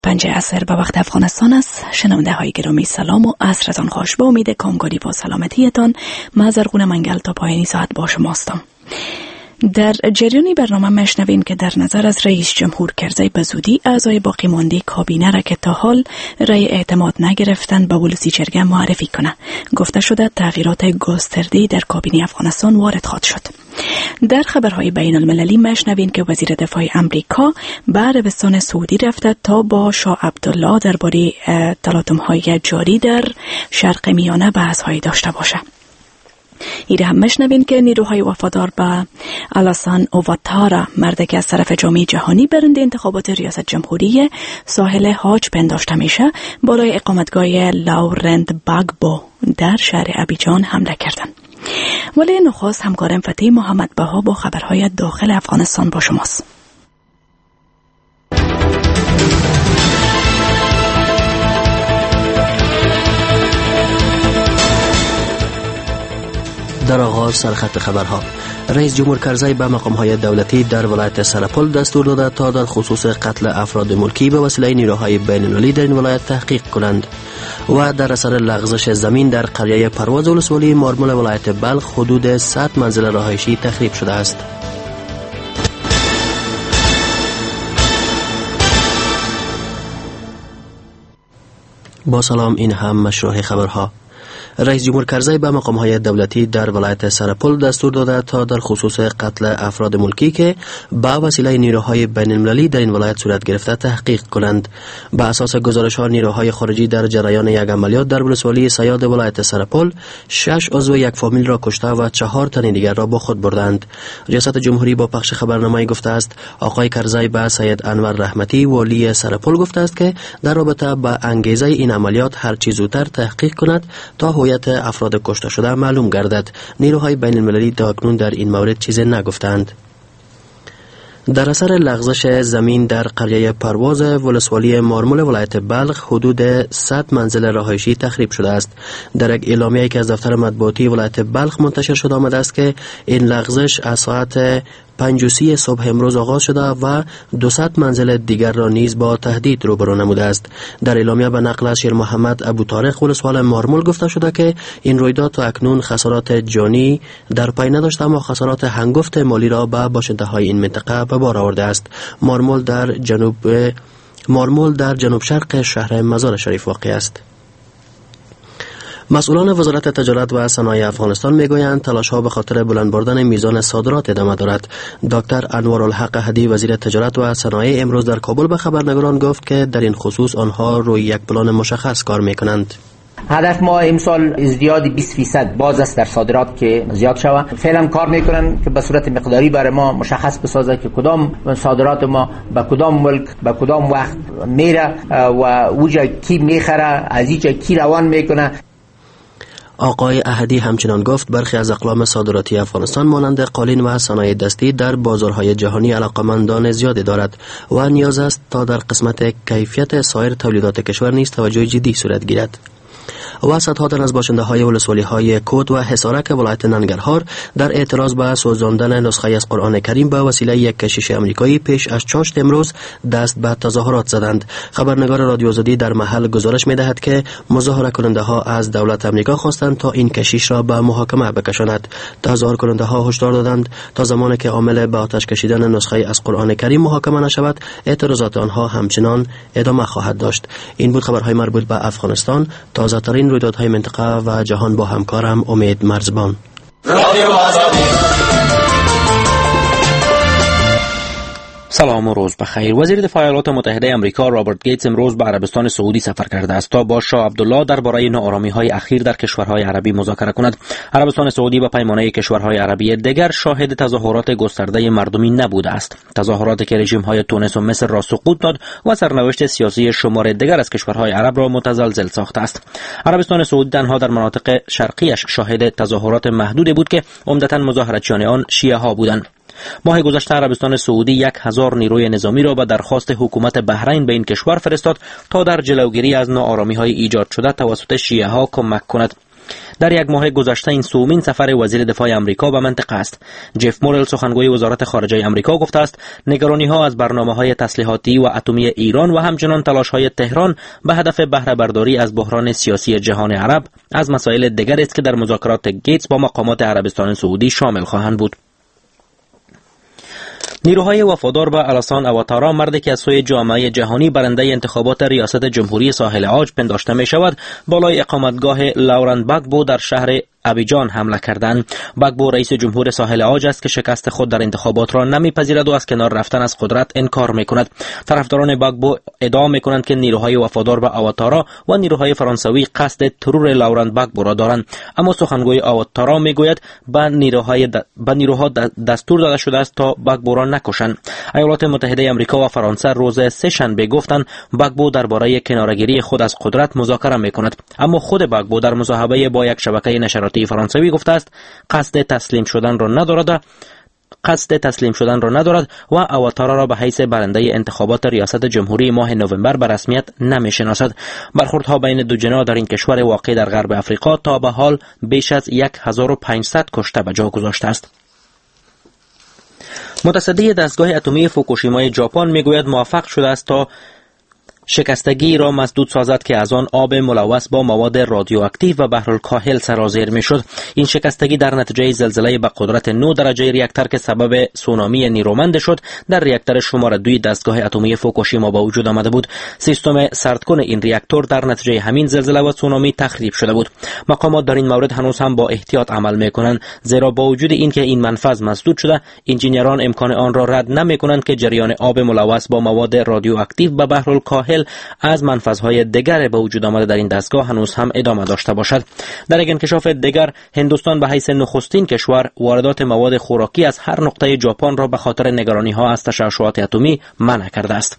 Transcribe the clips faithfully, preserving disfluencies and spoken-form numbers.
پنج عصر به وقت افغانستان است. شنونده های گرامی سلام و عصرتان خوش. با امید کامگاری با سلامتیتان من زرغون منگل تا پایانی ساعت با شماستم. در جریانی برنامه مشنوین که در نظر از رئیس جمهور کرزی به زودی اعضای باقی مانده کابینه را که تا حال رای اعتماد نگرفتند به ولسی جرگه معرفی کنه. گفته شده تغییرات گسترده‌ای در کابینه افغانستان وارد خواهد شد. در خبرهای بین المللی مشنوین که وزیر دفاع امریکا به عربستان سعودی رفته تا با شاه عبدالله درباره تلاطم‌های جاری در شرق میانه بحث‌هایی داشته باشه. ایره هم مشنوین که نیروهای وفادار به آلاسان اواتارا، مرد که از طرف جامعه جهانی برنده انتخابات ریاست جمهوری ساحل حاج پنداشته میشه، بالای اقامتگاه لاورند باگبو در شهر ابیجان حمله کردند. ولی نخست همکارم فتحی محمد بها با خبرهای داخل افغانستان با شماست. در آغاز سرخط خبرها، رئیس جمهور کرزی به مقام‌های دولتی در ولایت سرپل دستور داده تا در خصوص قتل افراد ملکی به وسیله نیروهای بین‌المللی در این ولایت تحقیق کنند. و در اثر لغزش زمین در قریه پرواز ولسوالی مارمول ولایت بلخ حدود صد منزل رهایشی تخریب شده است. با سلام، این هم مشروع خبرها. رئیس جمهور کرزی به مقام‌های دولتی در ولایت سرپل دستور داده تا در خصوص قتل افراد ملکی که با وسیله نیروهای بین‌المللی در این ولایت صورت گرفته تحقیق کنند. به اساس گزارش‌ها نیروهای خارجی در جریان یک عملیات در ولسوالی صیاد ولایت سرپل شش عضو یک فامیل را کشته و چهار تن دیگر را با خود بردند. ریاست جمهوری با پخش خبرنامه‌ای گفته است آقای کرزی به سید انور رحمتی والی سرپل گفته است که در رابطه با انگیزه این عملیات هر چه زودتر تحقیق کند تا هویت افراد کشته شده معلوم گردد. نیروهای بین المللی تا اکنون در این مورد چیزی نگفتند. در اثر لغزش زمین در قریه پرواز ولسوالی مارمول ولایت بلخ حدود صد منزل رهایشی تخریب شده است. در یک اعلامیه‌ای که از دفتر مطبوعاتی ولایت بلخ منتشر شده آمده است که این لغزش از ساعت پنج و سی صبح امروز آغاز شده و دویست منزل دیگر را نیز با تهدید روبرو نموده است. در اعلامیه به نقل از شیر محمد ابو طارق ولسوال مارمول گفته شده که این رویداد تا اکنون خسارات جانی در پی نداشته اما خسارات هنگفت مالی را به باشنده‌های این منطقه به بار آورده است. مارمول در جنوب مارمول در جنوب شرق شهر مزار شریف واقع است. مسئولان وزارت تجارت و صنایع افغانستان میگویند تلاش‌ها به خاطر بلند بردن میزان صادرات ادامه دارد. دکتر انوارالحق احدی وزیر تجارت و صنایع امروز در کابل به خبرنگاران گفت که در این خصوص آنها روی یک پلان مشخص کار میکنند. هدف ما امسال ازدیاد بیست فیصد باز است در صادرات که زیاد شود. فعلا کار میکنن که به صورت مقداری برای ما مشخص بسازه که کدام صادرات ما به کدام ملک به کدام وقت میره و اوجا کی میخره، از اینجا کی روان میکنه. آقای احدی همچنان گفت برخی از اقلام صادراتی افغانستان مانند قالین و صنایع دستی در بازارهای جهانی علاقمندان زیادی دارد و نیاز است تا در قسمت کیفیت سایر تولیدات کشور نیز توجه جدی صورت گیرد. و صدها تن از باشنده های ولسوالی های کوت و حصارک ولایت ننگرهار در اعتراض به سوزاندن نسخه از قرآن کریم به وسیله یک کشیش امریکایی پیش از چاشت امروز دست به تظاهرات زدند. خبرنگار رادیو آزادی در محل گزارش می‌دهد که مظاهره کننده ها از دولت امریکا خواستند تا این کشیش را به محاکمه بکشاند. تظاهر کننده ها هشدار دادند تا زمانی که عامل به آتش کشیدن نسخه از قرآن کریم محاکمه نشود اعتراضات آنها همچنان ادامه خواهد داشت. این بود خبرهای مربوط به افغانستان. تازه ترین رویدادهای منطقه و جهان با همکارم امید مرزبان. سلام و روز بخیر. وزیر دفاع ایالات متحده آمریکا رابرت گیتس امروز به عربستان سعودی سفر کرده است تا با شاه عبدالله درباره ناآرامی‌های اخیر در کشورهای عربی مذاکره کند. عربستان سعودی به پیمانه کشورهای عربی دیگر شاهد تظاهرات گسترده مردمی نبوده است. تظاهراتی که رژیم‌های تونس و مصر را سقوط داد و سرنوشت سیاسی شمار دیگر از کشورهای عرب را متزلزل ساخته است. عربستان سعودی تنها در مناطق شرقیش شاهد تظاهرات محدودی بود که عمدتاً مظاهرتچیان آن شیعه ها بودند. ماه گذشته عربستان سعودی یک هزار نیروی نظامی را به درخواست حکومت بحرین به این کشور فرستاد تا در جلوگیری از ناآرامی‌های ایجاد شده توسط شیعه ها کمک کند. در یک ماه گذشته این سومین سفر وزیر دفاع آمریکا به منطقه است. جف مورل سخنگوی وزارت خارجه آمریکا گفته است نگرانی‌ها از برنامه‌های تسلیحاتی و اتمی ایران و همچنین تلاش‌های تهران به هدف بهره برداری از بحران سیاسی جهان عرب از مسائل دیگر است که در مذاکرات گیتس با مقامات عربستان سعودی شامل خواهند بود. نیروهای وفادار به آلاسان اواتارا، مردی که از سوی جامعه جهانی برنده انتخابات ریاست جمهوری ساحل عاج پنداشته می شود، بالای اقامتگاه لورن باگبو در شهر ابیجان حمله کردند. باگبو رئیس جمهور ساحل عاج است که شکست خود در انتخابات را نمیپذیرد و از کنار رفتن از قدرت انکار میکند. طرفداران باگبو ادعا میکنند که نیروهای وفادار به اواتارا و نیروهای فرانسوی قصد ترور لورن باگبو را دارند، اما سخنگوی اواتارا میگوید به نیروهای د... به نیروها دستور داده شده است تا باگبو را نکشند. ایالات متحده آمریکا و فرانسه روز سه شنبه گفتند باگبو درباره کناره‌گیری خود از قدرت مذاکره میکند، اما خود باگبو در مصاحبه با یک شبکه نشریاتی فرانسوی گفته است قصد تسلیم شدن را ندارد قصد تسلیم شدن را ندارد و اواتارا را به حیث برنده انتخابات ریاست جمهوری ماه نوامبر به رسمیت نمیشناسد. برخوردها بین دو جناح در این کشور واقع در غرب افریقا تا به حال بیش از هزار و پانصد کشته به جا گذاشته است. متصدی دستگاه اتمی فوکوشیما ژاپن میگوید موفق شده است تا شکستگی را مسدود سازد که از آن آب ملوث با مواد رادیواکتیو و بحرالکاهل سرازیر میشد. این شکستگی در نتیجه زلزله به قدرت نه درجه ریاکتور که سبب سونامی نیرومند شد در ریاکتور شماره دوی دستگاه اتمی فوکوشیما با وجود آمده بود. سیستم سردکن این ریاکتور در نتیجه همین زلزله و سونامی تخریب شده بود. مقامات در این مورد هنوز هم با احتیاط عمل میکنند، زیرا با وجود اینکه این منفذ مسدود شده، انجینیران امکان آن را رد نمیکنند که جریان آب ملوث با مواد رادیواکتیو و بحرالکاهل از منفذهای دیگر به وجود آمده در این دستگاه هنوز هم ادامه داشته باشد. در یک انکشاف دیگر، هندوستان به حیث نخستین کشور واردات مواد خوراکی از هر نقطه ژاپن را به خاطر نگرانی‌ها از تشعشعات اتمی منع کرده است.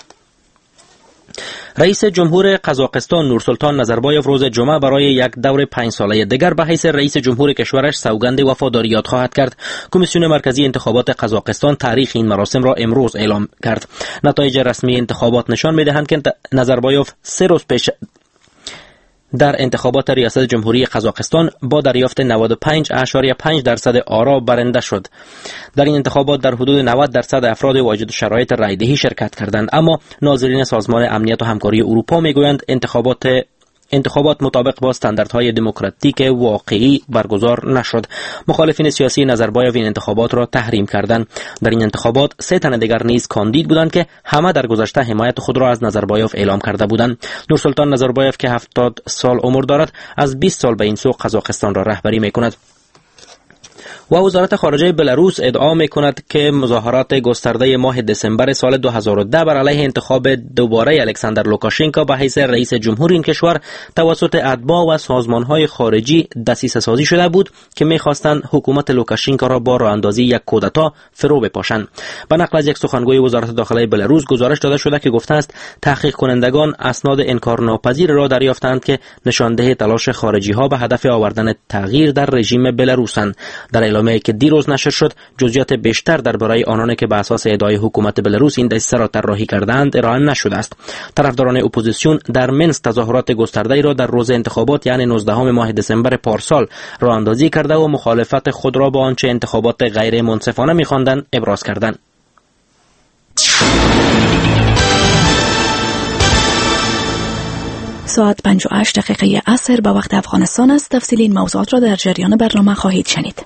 رئیس جمهور قزاقستان نورسلطان نظربایف روز جمعه برای یک دور پنج ساله دیگر به حیث رئیس جمهور کشورش سوگند وفاداری یاد خواهد کرد. کمیسیون مرکزی انتخابات قزاقستان تاریخ این مراسم را امروز اعلام کرد. نتایج رسمی انتخابات نشان می‌دهند که نظربایف سه روز پیش در انتخابات ریاست جمهوری قزاقستان با دریافت نود و پنج اشاریه پنج درصد آرا برنده شد. در این انتخابات در حدود نود درصد افراد واجد شرایط رایدهی شرکت کردند، اما ناظرین سازمان امنیت و همکاری اروپا میگویند انتخابات انتخابات مطابق با استانداردهای دموکراتیک واقعی برگزار نشد. مخالفین سیاسی نظربایف این انتخابات را تحریم کردند. در این انتخابات سه تن دیگر نیز کاندید بودند که همه در گذشته حمایت خود را از نظربایف اعلام کرده بودند. نورسلطان نظربایف که هفتاد سال عمر دارد، از بیست سال به این سو قزاقستان را رهبری میکند. و وزارت خارجه بلاروس ادعا میکند که مظاهرات گسترده ماه دسامبر سال دو هزار و ده بر علیه انتخاب دوباره الکساندر لوکاشنکو به حیث رئیس جمهور این کشور توسط اتباع و سازمانهای خارجی دسیسه سازی شده بود که میخواستند حکومت لوکاشنکو را با راه اندازی یک کودتا فرو بپاشند. به نقل از یک سخنگوی وزارت داخلی بلاروس گزارش داده شده که گفته است تحقیق کنندگان اسناد انکارناپذیر را دریافتند که نشانده تلاش خارجی ها به هدف آوردن تغییر در رژیم بلاروسند. در اعلامیه‌ای که دیروز نشر شد، جزئیات بیشتر درباره آنانی که به اساس ادعای حکومت بلاروس این دسیسه را طراحی کردند ارائه نشده است. طرفداران اپوزیسیون در منسک تظاهرات گسترده‌ای را در روز انتخابات یعنی نوزدهم ماه دسامبر پارسال راه اندازی کرده و مخالفت خود را با آنچه انتخابات غیر منصفانه می‌خواندند ابراز کردند. ساعت پنج و هشت دقیقه عصر به وقت افغانستان است. تفصیل این موضوعات را در جریان برنامه خواهید شنید.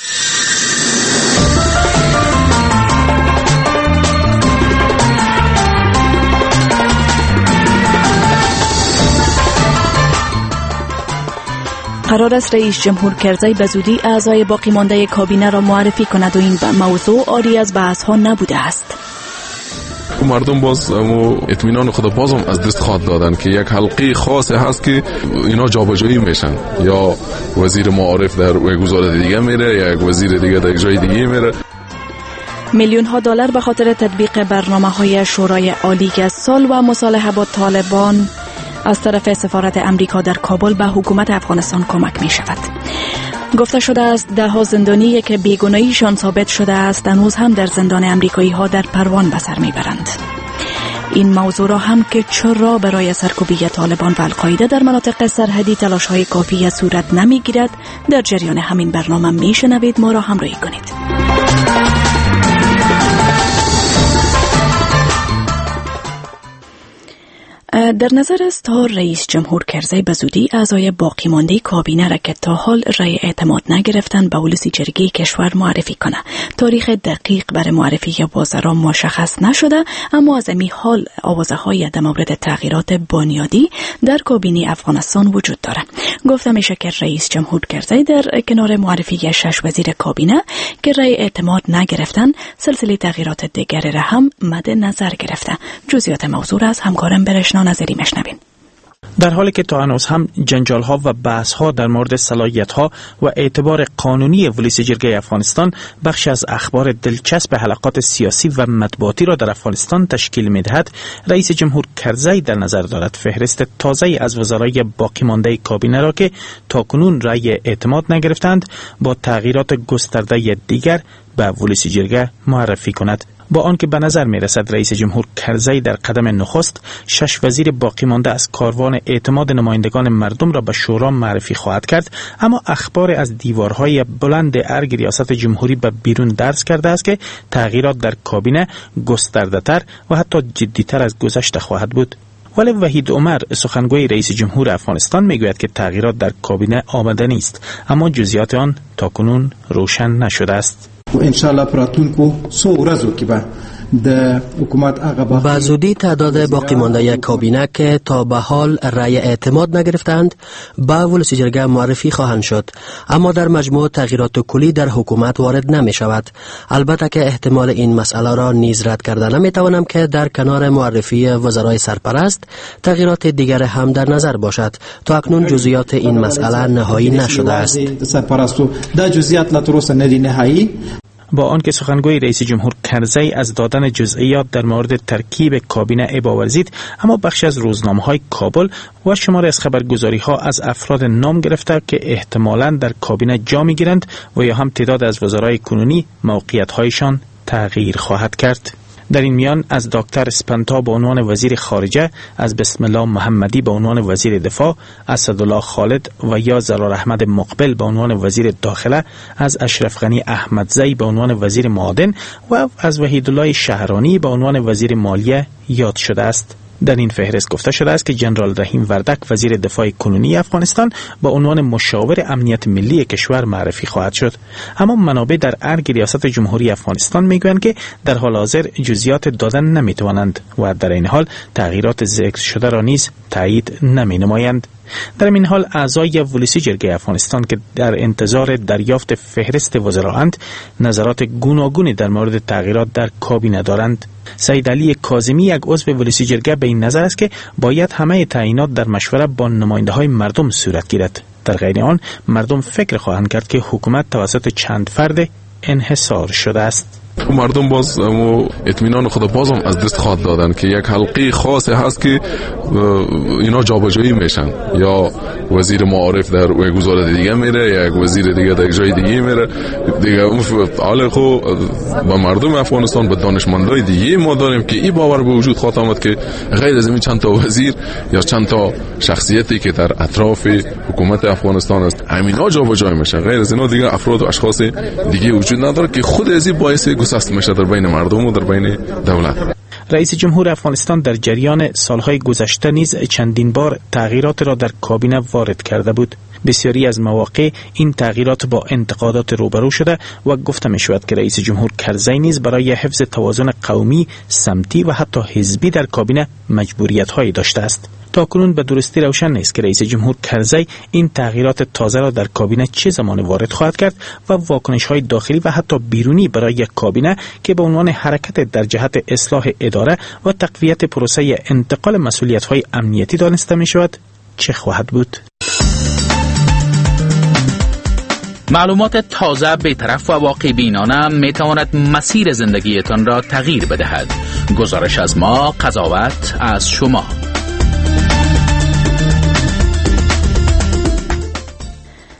قرار است رئیس جمهور کرزی به زودی اعضای باقی مانده کابینه را معرفی کند و این موضوع عاری از بحث ها نبوده است. مردم باز اطمینان خدا بازم از دست خواهد دادن که یک حلقه خاص هست که اینا جابجایی میشن، یا وزیر معارف در یک وزارت دیگه میره یا یک وزیر دیگه در یک جای دیگه میره. میلیون ها دلار به خاطر تطبیق برنامه های شورای عالی سال و مصالحه با طالبان از طرف سفارت امریکا در کابل به حکومت افغانستان کمک می شود. گفته شده است ده ها زندانی که بیگناهیشان ثابت شده است هنوز هم در زندان امریکایی ها در پروان به سر می برند. این موضوع را هم که چرا برای سرکوبی طالبان و القاعده در مناطق سرحدی تلاش‌های کافی صورت نمی‌گیرد در جریان همین برنامه میشنوید. ما را همراهی کنید. در نظر است تا رئیس جمهور کرزی به زودی اعضای باقی مانده کابینه را که تا حال رای اعتماد نگرفتند به ولسی جرگه کشور معرفی کنه. تاریخ دقیق برای معرفی وزرا مشخص نشده، اما از امی حال آوازه‌های در مورد تغییرات بنیادی در کابینه افغانستان وجود داره. گفته میشه که رئیس جمهور کرزی در کنار معرفی شش وزیر کابینه که رای اعتماد نگرفتن، سلسله تغییرات دیگر را هم مد نظر گرفته. جزئیات موضوع از همکارم برشنا نظری مشنوین. در حالی که تا هنوز هم جنجال‌ها و بحث‌ها در مورد صلاحیت‌ها و اعتبار قانونی ولسی جرگه افغانستان بخش از اخبار دلچسب حلقات سیاسی و مطبوعاتی را در افغانستان تشکیل می‌دهد، رئیس جمهور کرزی در نظر دارد فهرست تازه‌ای از وزرای باقی مانده کابینه را که تاکنون رأی اعتماد نگرفتند با تغییرات گسترده دیگر به ولسی جرگه معرفی کند. با آنکه به نظر می رسد رئیس جمهور کرزی در قدم نخست شش وزیر باقی مانده از کاروان اعتماد نمایندگان مردم را به شورا معرفی خواهد کرد، اما اخبار از دیوارهای بلند ارگ ریاست جمهوری به بیرون درز کرده است که تغییرات در کابینه گسترده‌تر و حتی جدی‌تر از گذشته خواهد بود. ولی وحید عمر سخنگوی رئیس جمهور افغانستان میگوید که تغییرات در کابینه آمده نیست، اما جزئیات آن تاکنون روشن نشده است. انشاءالله پراتونکو سو ورځو کې به د حکومت هغه به زودی تعداد باقی مانده کابینه که تا به حال رأی اعتماد نگرفتند به ولسی جرگه معرفی خواهند شد، اما در مجموع تغییرات کلی در حکومت وارد نمی شود. البته که احتمال این مسئله را نیز رد کرده نمی توانم که در کنار معرفی وزرای سرپرست تغییرات دیگر هم در نظر باشد. تا اکنون جزئیات این مسئله نهایی نشده است. سرپرستو دا جزئیات لا تر اوسه ندی نهایی. با آنکه سخنگوی رئیس جمهور کرزی از دادن جزئیات در مورد ترکیب کابینه ابا ورزید، اما بخشی از روزنامه‌های کابل و شماری از خبرگزاری‌ها از افراد نام گرفته که احتمالاً در کابینه جا می‌گیرند و یا هم تعداد از وزرای کنونی موقعیت‌هایشان تغییر خواهد کرد. در این میان از دکتر اسپنتا به عنوان وزیر خارجه، از بسم الله محمدی به عنوان وزیر دفاع، اسدالله خالد و یا زرار احمد مقبل به عنوان وزیر داخله، از اشرف غنی احمدزی به عنوان وزیر معادن و از وحیدالله شهرانی به عنوان وزیر مالیه یاد شده است. در این فهرست گفته شده است که جنرال رحیم وردک وزیر دفاع کنونی افغانستان با عنوان مشاور امنیت ملی کشور معرفی خواهد شد، اما منابع در ارگ ریاست جمهوری افغانستان میگویند که در حال حاضر جزئیات دادن نمیتوانند و در این حال تغییرات ذکر شده را نیز تایید نمینمایند. در این حال اعضای ولسی جرگه افغانستان که در انتظار دریافت فهرست وزرااند نظرات گوناگونی در مورد تغییرات در کابینه دارند. سید علی کاظمی یک عضو ولسی جرگه به این نظر است که باید همه تعیینات در مشوره با نماینده های مردم صورت گیرد. در غیر آن مردم فکر خواهند کرد که حکومت توسط چند فرد انحصار شده است. مردم باز اطمینان خود بازم از دست خواهد دادن که یک حلقه خاصی هست که اینا جابجایی میشن، یا وزیر معارف در یک وزارت دیگه میره، یک وزیر دیگه در یک جای دیگه میره دیگه. حال خو با مردم افغانستان، با دانشمندای دیگه ما داریم که این باور به وجود خواهد آمد که غیر از این چند تا وزیر یا چند تا شخصیتی که در اطراف حکومت افغانستان است همینا جابجایی میشن، غیر از اینا دیگه افراد و اشخاص دیگه وجود نداره که خود از این باعث گسست میشه در بین مردم و در بین دولت. رئیس جمهور افغانستان در جریان سالهای گذشته نیز چندین بار تغییرات را در کابینه وارد کرده بود. بسیاری از مواقع این تغییرات با انتقادات روبرو شده و گفته می شود که رئیس جمهور کرزی نیز برای حفظ توازن قومی، سمتی و حتی حزبی در کابینه مجبوریت هایی داشته است. تاکنون به درستی روشن نیست که رئیس جمهور کرزی این تغییرات تازه را در کابینه چه زمان وارد خواهد کرد و واکنش های داخلی و حتی بیرونی برای یک کابینه که به عنوان حرکت در جهت اصلاح اداره و تقویت پروسه انتقال مسئولیت های امنیتی دانسته می شود چه خواهد بود. معلومات تازه، بی‌طرف و واقع بینانه می تواند مسیر زندگیتان را تغییر بدهد. گزارش از ما، قضاوت از شما.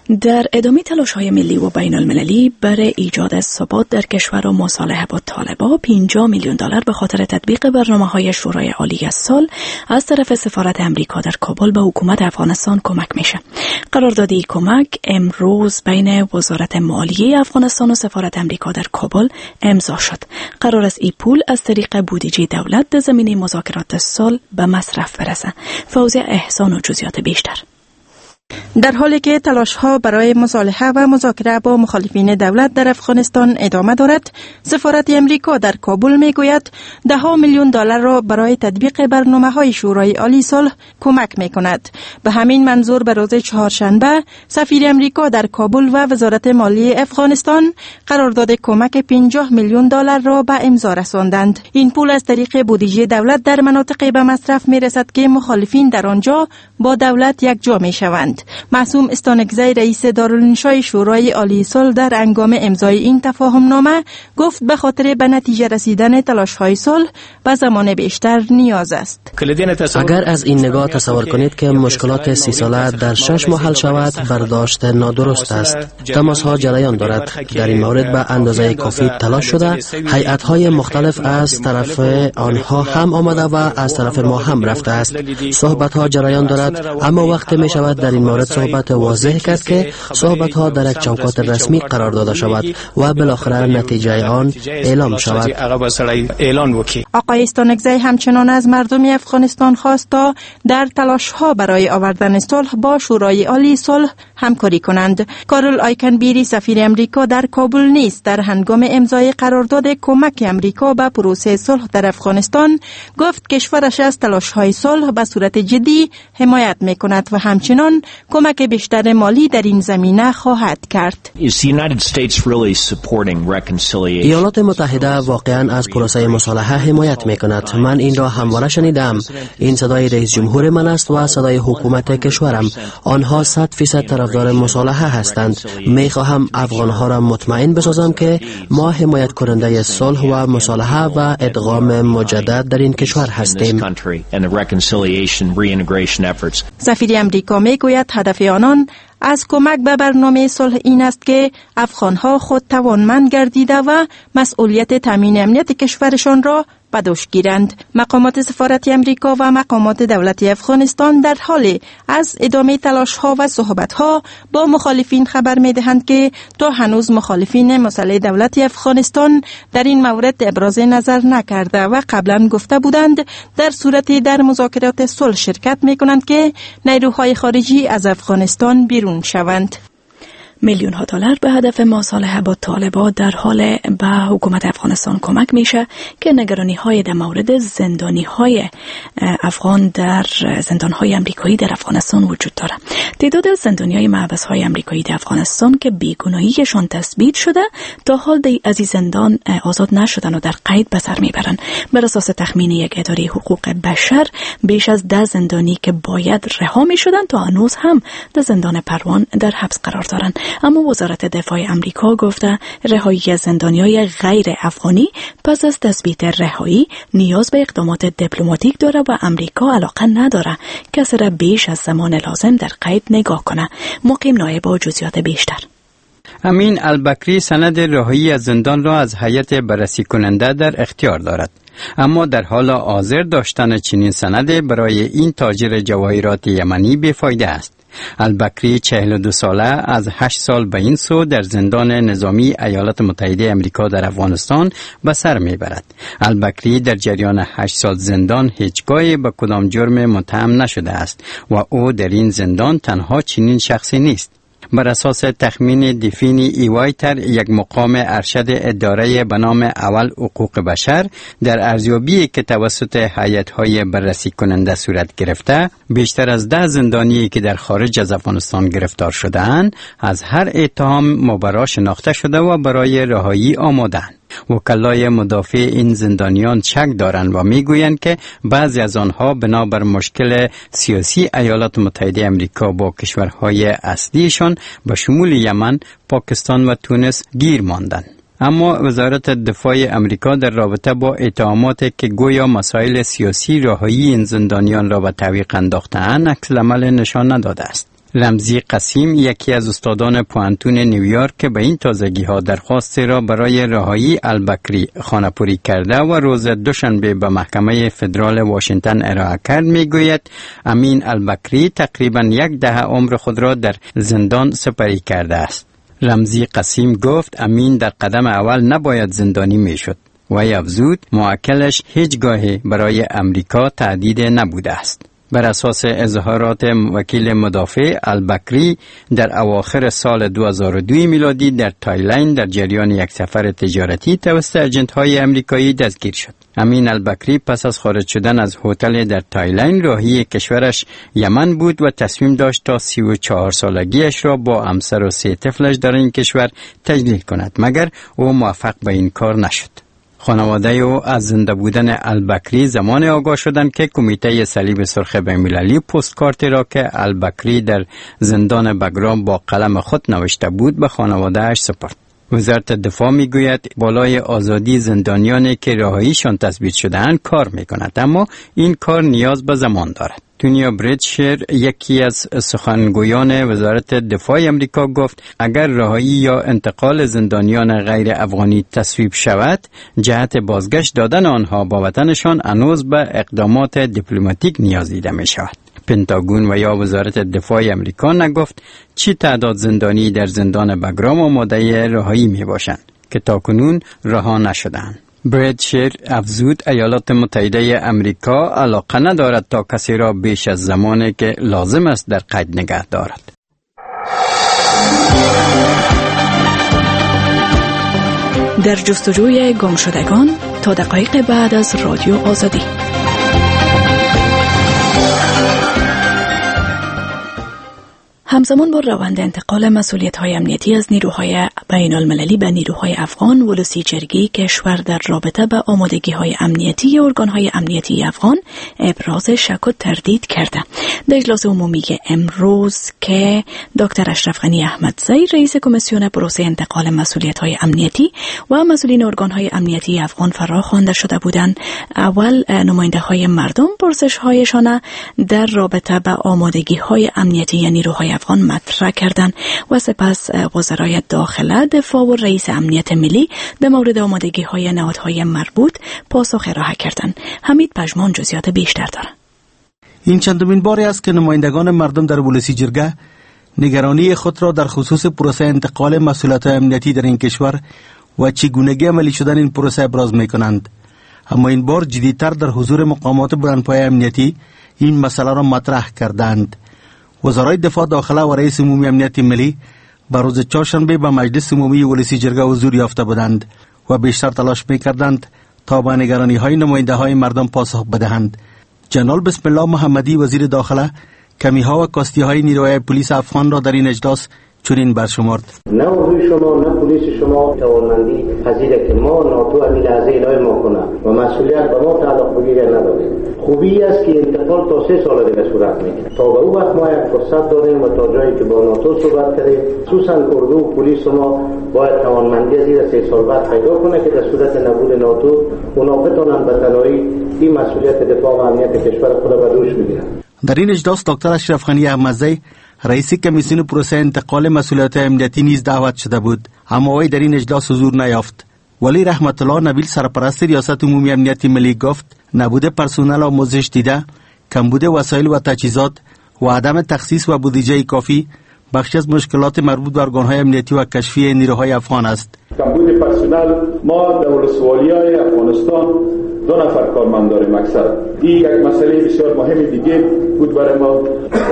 در ادامه تلاش‌های ملی و بین المللی برای ایجاد ثبات در کشور و مصالحه با طالبان، پنجاه میلیون دلار به خاطر تطبیق برنامه‌های شورای عالی صلح از طرف سفارت امریکا در کابل به حکومت افغانستان کمک میشه. قراردادی کمک امروز بین وزارت مالیه افغانستان و سفارت امریکا در کابل امضا شد. قرار است این پول از طریق بودجه دولت در زمینه مذاکرات صلح به مصرف برسه. فوزیه احسان و جزئیات بیشتر. در حالی که تلاش‌ها برای مصالحه و مذاکره با مخالفین دولت در افغانستان ادامه دارد، سفارت امریکا در کابل میگوید ده ها میلیون دلار را برای تطبیق برنامه‌های شورای عالی صلح کمک میکند. به همین منظور به روز چهارشنبه سفیر امریکا در کابل و وزارت مالیه افغانستان قرارداد کمک پنجاه میلیون دلار را به امضا رساندند. این پول از طریق بودجه دولت در مناطقی به مصرف میرسد که مخالفین در آنجا با دولت یک جا میشوند. معصوم استانکزی رئیس دارالانشای شورای عالی صلح در هنگام امضای این تفاهم نامه گفت به خاطر به نتیجه رسیدن تلاش‌های صلح به زمان بیشتر نیاز است. اگر از این نگاه تصور کنید که مشکلات سی ساله در شش ماه حل شود، برداشت نادرست است. تماس‌ها جریان دارد. در این مورد به اندازه کافی تلاش شده. هیئت‌های مختلف از طرف آنها هم آمده و از طرف ما هم رفته است. صحبت‌ها جریان دارد، اما وقت می شود در این مورد صحبت واضح کرد که صحبت ها در یک چوکات رسمی قرار داده شود و بالاخره نتیجه آن اعلام شود. آقای استانکزی همچنان از مردم افغانستان خواست تا در تلاش ها برای آوردن صلح با شورای عالی صلح همکاری کنند. کارل آیکنبیری سفیر امریکا در کابل نیز در هنگام امضای قرارداد کمک امریکا به پروسه صلح در افغانستان گفت کشورش از تلاش های صلح به صورت جدی حمایت میکند و همچنان کمک بیشتر مالی در این زمینه خواهد کرد. ایالات متحده واقعا از پروسه مصالحه حمایت میکند. من این را همواره شنیدم. این صدای رئیس جمهور من است و صدای حکومت کشورم. آنها صد فیصد طرفدار مصالحه هستند. میخواهم افغانها را مطمئن بسازم که ما حمایت کننده صلح و مصالحه و ادغام مجدد در این کشور هستیم. سفیر امریکا میگوید هدف آنان از کمک به برنامه صلح این است که افغانها خود توانمند گردیده و مسئولیت تامین امنیت کشورشان را به دوش گیرند. مقامات سفارت امریکا و مقامات دولتی افغانستان در حال از ادامه تلاش‌ها و صحبت‌ها با مخالفین خبر می‌دهند که تا هنوز مخالفین مسلح دولت افغانستان در این مورد ابراز نظر نکرده و قبلا گفته بودند در صورتی در مذاکرات صلح شرکت می‌کنند که نیروهای خارجی از افغانستان بیرون شوند. میلیون ها دلار به هدف مصالحه با طالبان در حال به حکومت افغانستان کمک میشه که نگرانی های در مورد زندانی های افغان در زندان های امریکایی در افغانستان وجود داره. تعداد زندانی های محبس های امریکایی در افغانستان که بیگناهیشان تثبیت شده تا حال از این زندان آزاد نشدن و در قید به سر میبرن. بر اساس تخمین یک اداره حقوق بشر بیش از ده زندانی که باید رها میشدن تا هنوز هم در زندان پروان در حبس قرار دارن. اما وزارت دفاع امریکا گفته رهایی زندانیای غیر افغانی پس از تثبیت رهایی نیاز به اقدامات دیپلماتیک داره و امریکا علاقه نداره کسی را بیش از زمان لازم در قید نگاه کنه. مقیم نایب با جزئیات بیشتر. امین البکری سند رهایی از زندان را از هیئت بررسی کننده در اختیار دارد. اما در حال حاضر داشتن چنین سند برای این تاجر جواهرات یمنی بیفایده است. البکری چهل و دو ساله از هشت سال به این سو در زندان نظامی ایالات متحده امریکا در افغانستان به سر میبرد. البکری در جریان هشت سال زندان هیچگاه به کدام جرم متهم نشده است و او در این زندان تنها چنین شخصی نیست. بر اساس تخمین دیفینی ایوایتر، یک مقام ارشد اداره به نام اول حقوق بشر، در ارزیابی که توسط هیئت‌های بررسی کننده صورت گرفته، بیشتر از ده زندانی که در خارج از افغانستان گرفتار شده‌اند از هر اتهام مبرا شناخته شده و برای رهایی آماده‌اند. وکلای مدافع این زندانیان شک دارند و میگویند که بعضی از آنها بنابر مشکل سیاسی ایالات متحده امریکا با کشورهای اصلیشان به شمول یمن، پاکستان و تونس گیر ماندند. اما وزارت دفاع امریکا در رابطه با اتهامات که گویا مسائل سیاسی رهایی این زندانیان را به تعویق انداخته‌اند عکس العمل نشان نداده است. رمزی قسیم یکی از استادان پوانتون نیویورک که به این تازگی ها درخواست را برای رهایی البکری خانه‌پوری کرده و روز دوشنبه به محکمه فدرال واشنگتن ارائه کرد میگوید امین البکری تقریبا یک دهه عمر خود را در زندان سپری کرده است. رمزی قسیم گفت امین در قدم اول نباید زندانی میشد. وی افزود موکلش هیچگاه برای امریکا تهدید نبوده است. بر اساس اظهارات وکیل مدافع، البکری در اواخر سال دو هزار و دو میلادی در تایلند در جریان یک سفر تجارتی توسط اجنت‌های امریکایی دستگیر شد. امین البکری پس از خارج شدن از هتل در تایلند راهی کشورش یمن بود و تصمیم داشت تا سی و چهار سالگیش را با همسر و سه طفلش در این کشور تجلیل کند، مگر او موفق به این کار نشد. خانواده او از زنده بودن البکری زمان آگاه شدند که کمیته صلیب سرخ بین‌المللی پستکارتی را که البکری در زندان بگرام با قلم خود نوشته بود به خانواده اش سپرد. وزارت دفاع میگوید بالای آزادی زندانیانی که رهاییشان تثبیت شده‌اند کار میکند، اما این کار نیاز به زمان دارد. تونیا بریدشیر یکی از سخنگویان وزارت دفاع امریکا گفت اگر رهایی یا انتقال زندانیان غیر افغانی تصویب شود، جهت بازگشت دادن آنها با وطنشان هنوز به اقدامات دیپلماتیک نیاز دیده می شود. پنتاگون و یا وزارت دفاع امریکا نگفت چی تعداد زندانی در زندان بگرام آماده رهایی می باشند که تاکنون رها نشدند. بریدشیر افزود ایالات متحده امریکا علاقه ندارد تا کسی را بیش از زمانی که لازم است در قید نگه دارد. در جستجوی گم شدگان تا دقایق بعد از رادیو آزادی. همزمان با روند انتقال مسئولیت‌های امنیتی از نیروهای بین‌المللی به نیروهای افغان، ولسی جرگی کشور در رابطه به آمادگی‌های امنیتی ارگان‌های امنیتی افغان ابراز شک و تردید کرده. در اجلاس عمومی امروز که دکتر اشرف غنی احمدزی رئیس کمیسیون پروسه انتقال مسئولیت‌های امنیتی و مسئولین ارگان‌های امنیتی افغان فرا خوانده شده بودند، اول نماینده‌های مردم پرسش‌هایشان در رابطه به آمادگی‌های امنیتی نیروهای افغان مطرح کردند و سپس وزرای داخله، دفاع و رئیس امنیت ملی در مورد آمادگی‌های نهادهای مربوط پاسخ ارائه کردند. حمید پژمان جزئیات بیشتر دارد. این چندمین باری است که نمایندگان مردم در ولسی جرگه نگرانی خود را در خصوص پروسه انتقال مسئولیت امنیتی در این کشور و چگونگی عملی شدن این پروسه ابراز می‌کنند. اما این بار جدی‌تر در حضور مقامات بلندپایه امنیتی این مسئله را مطرح کردند. وزرای دفاع، داخله و رئیس عمومی امنیت ملی به روز چهارشنبه به مجلس عمومی ولسی جرگه حضور یافته بودند و بیشتر تلاش می‌کردند تا به نگرانی‌های نماینده‌های مردم پاسخ بدهند. جنرال بسم الله محمدی وزیر داخله کمی‌ها و کاستی‌های نیروهای پلیس افغان را در این اجلاس چنین برشمرد: نه اوضاع شما نه پلیس شما توانمندی پذیره که ما ناتو همین لحظه اعلای ما کنه و مسئولیت به ما تعلق بگیره نداره. خوبی است که انتقال تا سه سال دیگه صورت میگیره. تا به اون وقت ما یک فرصت داریم و تا جایی که با ناتو صحبت کردیم، خصوصا اردو و پلیس ما باید توانمندی از این سه سال بعد پیدا کنه که در صورت نبود ناتو اونا بتونن به تنهایی این مسئولیت دفاع و امنیت کشور خود به دوش بگیرن. در این اجلاس دکتر اشرف غنی احمدزی رئیس کمیسیون پروسه انتقال مسئولیت امنیتی نیز دعوت شده بود، اما وی در این اجلاس حضور نیافت. ولی رحمت الله نبیل سرپرست ریاست عمومی امنیت ملی گفت نبود پرسنل آموزش دیده، کمبود وسایل و تجهیزات و عدم تخصیص و بودجه کافی بخشی از مشکلات مربوط به ارگان‌های امنیتی و کشفی نیروهای افغان است. کمبود پرسنل، ما در ولسوالی‌های افغانستان دو نفر کارمند داریم اکثر. این یک مسئله بسیار مهم دیگه بود برای ما.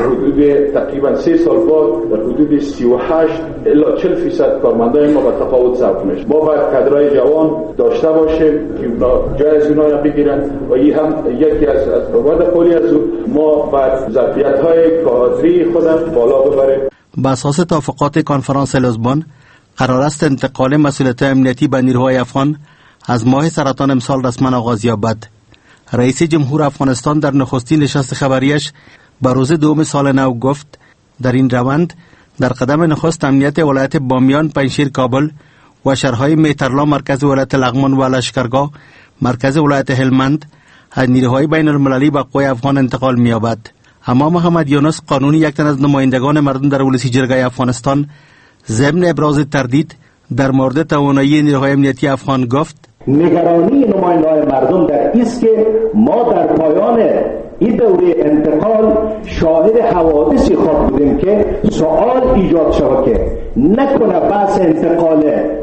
حدود تقریبا سه سال بعد در حدود سی و هشت الی چهل درصد کارمندای ما به تفاوت ثبت میشه. ما باید کادرای جوان داشته باشیم که جای از اونها را بگیرن و این هم یکی از اسباب قولی از ما باید ظرفیت‌های کادری خودم بالا ببریم. به اساس توافقات کنفرانس لزبان قرار است انتقال مسئولیت امنیتی به نیروهای افغان از ماه سرطان امسال رسما آغاز یابد. رئیس جمهور افغانستان در نخستین نشست خبریش به روز دوم سال نو گفت در این روند در قدم نخست امنیت ولایت بامیان، پنجشیر، کابل و شهرهای میترلا مرکز ولایت لغمان و لشکرگاه مرکز ولایت هلمند از نیروهای بین المللی به قوای افغان انتقال می‌یابد. اما محمد یونس قانونی یک تن از نمایندگان مردم در ولسی جرگه افغانستان ضمن ابراز تردید در مورد توانایی نیروهای امنیتی افغان گفت نگرانی نمایندگان مردم در است که ما در پایان این دوره انتقال شاهد حوادثی خواهد بودیم که سوال ایجاد شود که نکنه بحث انتقال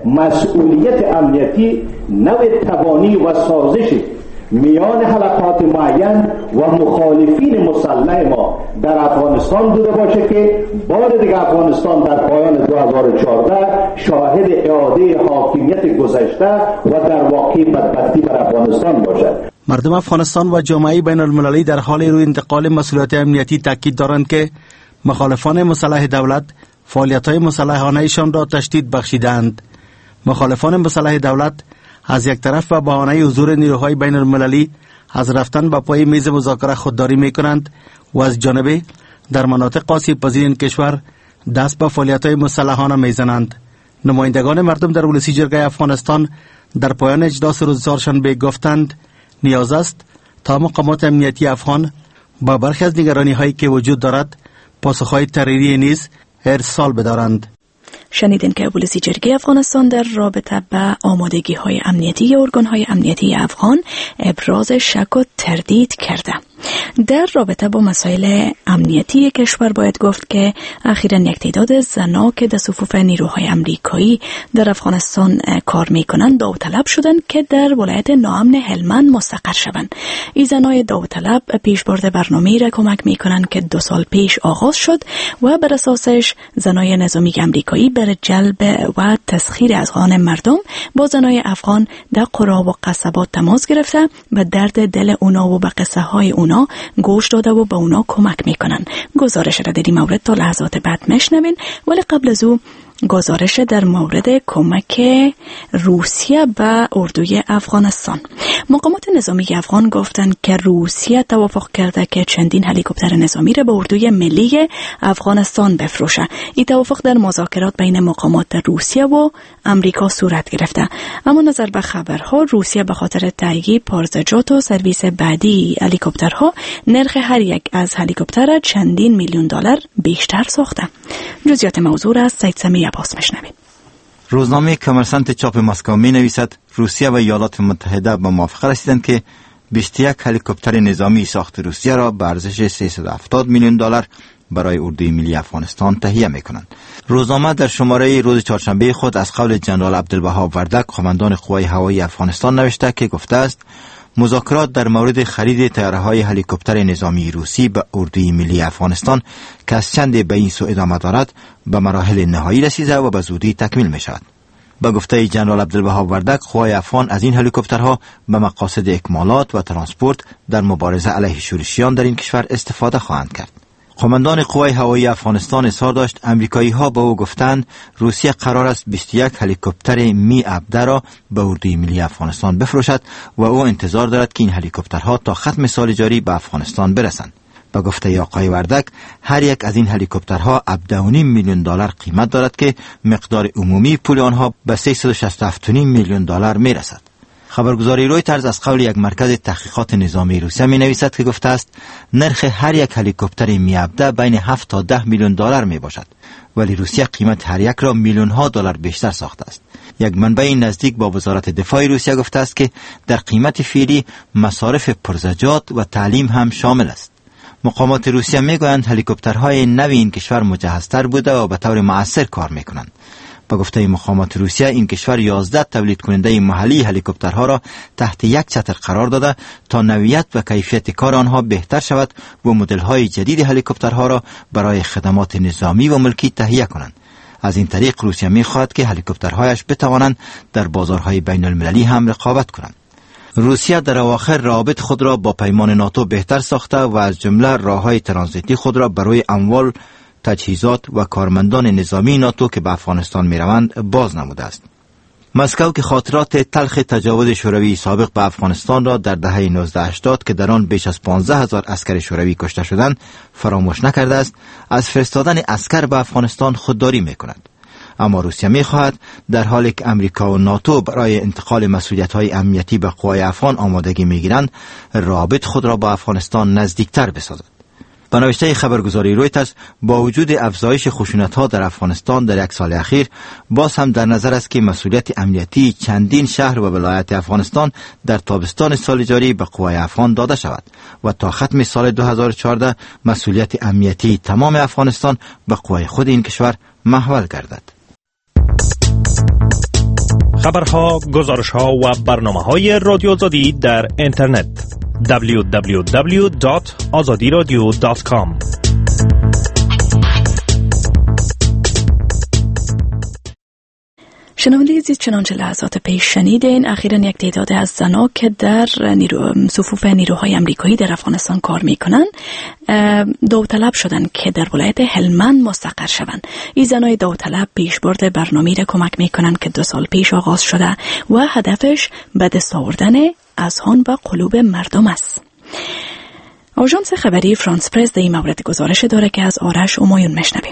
مسئولیت امنیتی نوع توانی و سازشی میان حلقات معین و مخالفین مسلح ما در افغانستان بوده باشه که بار دیگه افغانستان در پایان دو هزار و چهارده شاهد اعاده حاکمیت گذشته و در واقع بدبختی بر افغانستان باشد. مردم افغانستان و جامعه بین المللی در حال روی انتقال مسئولیت امنیتی تاکید دارند که مخالفان مسلح دولت فعالیت‌های مسلحانه‌شان را تشدید بخشیدند. مخالفان مسلح دولت از یک طرف به بهانه حضور نیروهای بین المللی از رفتن به پای میز مذاکره خودداری می کنند و از جانبه در مناطق آسیب پذیر این کشور دست به فعالیت‌های مسلحانه می زنند. نمایندگان مردم در ولسی جرگه افغانستان در پایان اجلاس روز چهارشنبه گفتند نیاز است تا مقامات امنیتی افغان با برخی از نگرانی هایی که وجود دارد پاسخهای تحریری نیز ارسال بدارند. شنیدین که ولسی جرگه افغانستان در رابطه به آمادگی های امنیتی ارگان های امنیتی افغان ابراز شک و تردید کرده. در رابطه با مسائل امنیتی کشور باید گفت که اخیراً یک تعداد زنا که در صفوف نیروهای امریکایی در افغانستان کار میکنند داوطلب شدند که در ولایت ناامن هلمند مستقر شوند. این زنای داوطلب پیشبرد برنامه‌ای را کمک میکنند که دو سال پیش آغاز شد و بر اساسش زنای نظامی امریکایی بر جلب و تسخیر افغان مردم با زنای افغان در قرا و قصبات تماس گرفته و درد دل اونا و به قصه های اونا گوش داده و به اونا کمک میکنن. گزارش را در این مورد تا لحظات بعد میشنوین، ولی قبل از او گزارش در مورد کمک روسیه به اردوی افغانستان. مقامات نظامی افغان گفتند که روسیه توافق کرده که چندین هلیکوپتر نظامی را به اردوی ملی افغانستان بفروشه. این توافق در مذاکرات بین مقامات روسیه و امریکا صورت گرفته. اما نظر به خبرها روسیه به خاطر تهیه پارزجات و سرویس بعدی هلیکوپترها نرخ هر یک از هلیکوپتر چندین میلیون دلار بیشتر ساخته. جزئیات موضوع را از سید سمی عباس میشنوید. روزنامه کمرسنت چاپ مسکو می نویسد روسیه و ایالات متحده به موافقه رسیدند که بیست و یک هلیکوپتر نظامی ساخت روسیه را به ارزش سیصد و هفتاد میلیون دلار برای اردوی ملی افغانستان تهیه میکنند. روزنامه در شماره روز چهارشنبه خود از قول جنرال عبدالوهاب وردک قماندان قوای هوایی افغانستان نوشته که گفته است مذاکرات در مورد خرید طیاره‌های هلیکوپتر نظامی روسی به اردوی ملی افغانستان که از چند به این سو ادامه دارد به مراحل نهایی رسیده و به زودی تکمیل می شود. به گفته جنرال عبدالوهاب وردک قوای افغان از این هلیکوپترها به مقاصد اکمالات و ترانسپورت در مبارزه علیه شورشیان در این کشور استفاده خواهند کرد. قماندان قوای هوایی افغانستان اظهار داشت امریکایی ها به او گفتند روسیه قرار است بیست و یک هلیکوپتر می عبده را به اردوی ملی افغانستان بفروشد و او انتظار دارد که این هلیکوپترها تا ختم سال جاری به افغانستان برسند. به گفته آقای وردک هر یک از این هلیکوپترها هفده و نیم میلیون دلار قیمت دارد که مقدار عمومی پول آنها به سیصد و شصت و هفت و نیم میلیون دلار می رسد. خبرگزاری رویترز از قول یک مرکز تحقیقات نظامی روسیه می نویسد که گفته است نرخ هر یک هلیکوپتر می عبده بین هفت تا ده میلیون دلار می باشد، ولی روسیه قیمت هر یک را میلیون ها دلار بیشتر ساخته است. یک منبع نزدیک با وزارت دفاع روسیه گفته است که در قیمت فعلی مصارف پرزجات و تعلیم هم شامل است. مقامات روسیه می گویند هلیکوپترهای نو این کشور مجهزتر بوده و به طور مؤثر کار می کنند. با گفته مقامات روسیه این کشور یازده تولید کننده محلی هلیکوپترها را تحت یک چتر قرار داده تا نوعیت و کیفیت کار آنها بهتر شود و مدل‌های جدید هلیکوپترها را برای خدمات نظامی و ملکی تهیه کنند. از این طریق روسیه می‌خواهد که هلیکوپترهایش بتوانند در بازارهای بین المللی هم رقابت کنند. روسیه در اواخر روابط خود را با پیمان ناتو بهتر ساخته و از جمله راه‌های ترانزیتی خود را برای اموال، تجهیزات و کارمندان نظامی ناتو که به افغانستان می روند باز نموده است. مسکو که خاطرات تلخ تجاوز شوروی سابق به افغانستان را در دهه نوزده هشتاد که در آن بیش از پانزده هزار عسکر شوروی کشته شدند فراموش نکرده است، از فرستادن عسکر به افغانستان خودداری می کند. اما روسیه می خواهد در حالی که امریکا و ناتو برای انتقال مسئولیت‌های امنیتی به قوای افغان آمادگی می گیرند، رابط خود را با افغانستان نزدیکتر بسازد. به نوشته خبرگزاری رویترز، با وجود افزایش خشونت‌ها در افغانستان در یک سال اخیر، باز هم در نظر است که مسئولیت امنیتی چندین شهر و ولایت افغانستان در تابستان سال جاری به قوای افغان داده شود و تا ختم سال دو هزار و چهارده مسئولیت امنیتی تمام افغانستان به قوای خود این کشور محول گردد. خبرها، گزارشها و برنامه‌های رادیو آزادی در اینترنت دبلیو دبلیو دبلیو دات آزادی رادیو دات کام. شنونده عزیز، چنانچه لحظات پیش شنیدین، اخیراً یک تعداد از زنان که در نیرو صفوف نیروهای امریکایی در افغانستان کار میکنن داوطلب شدن که در ولایت هلمند مستقر شوند. این زنای داوطلب پیشبرد برنامه‌ای را کمک میکنن که دو سال پیش آغاز شده و هدفش به دست آوردن اذهان و قلوب مردم است. آژانس خبری فرانس پرس در این مورد گزارش داره که از آرش همایون میشنوین.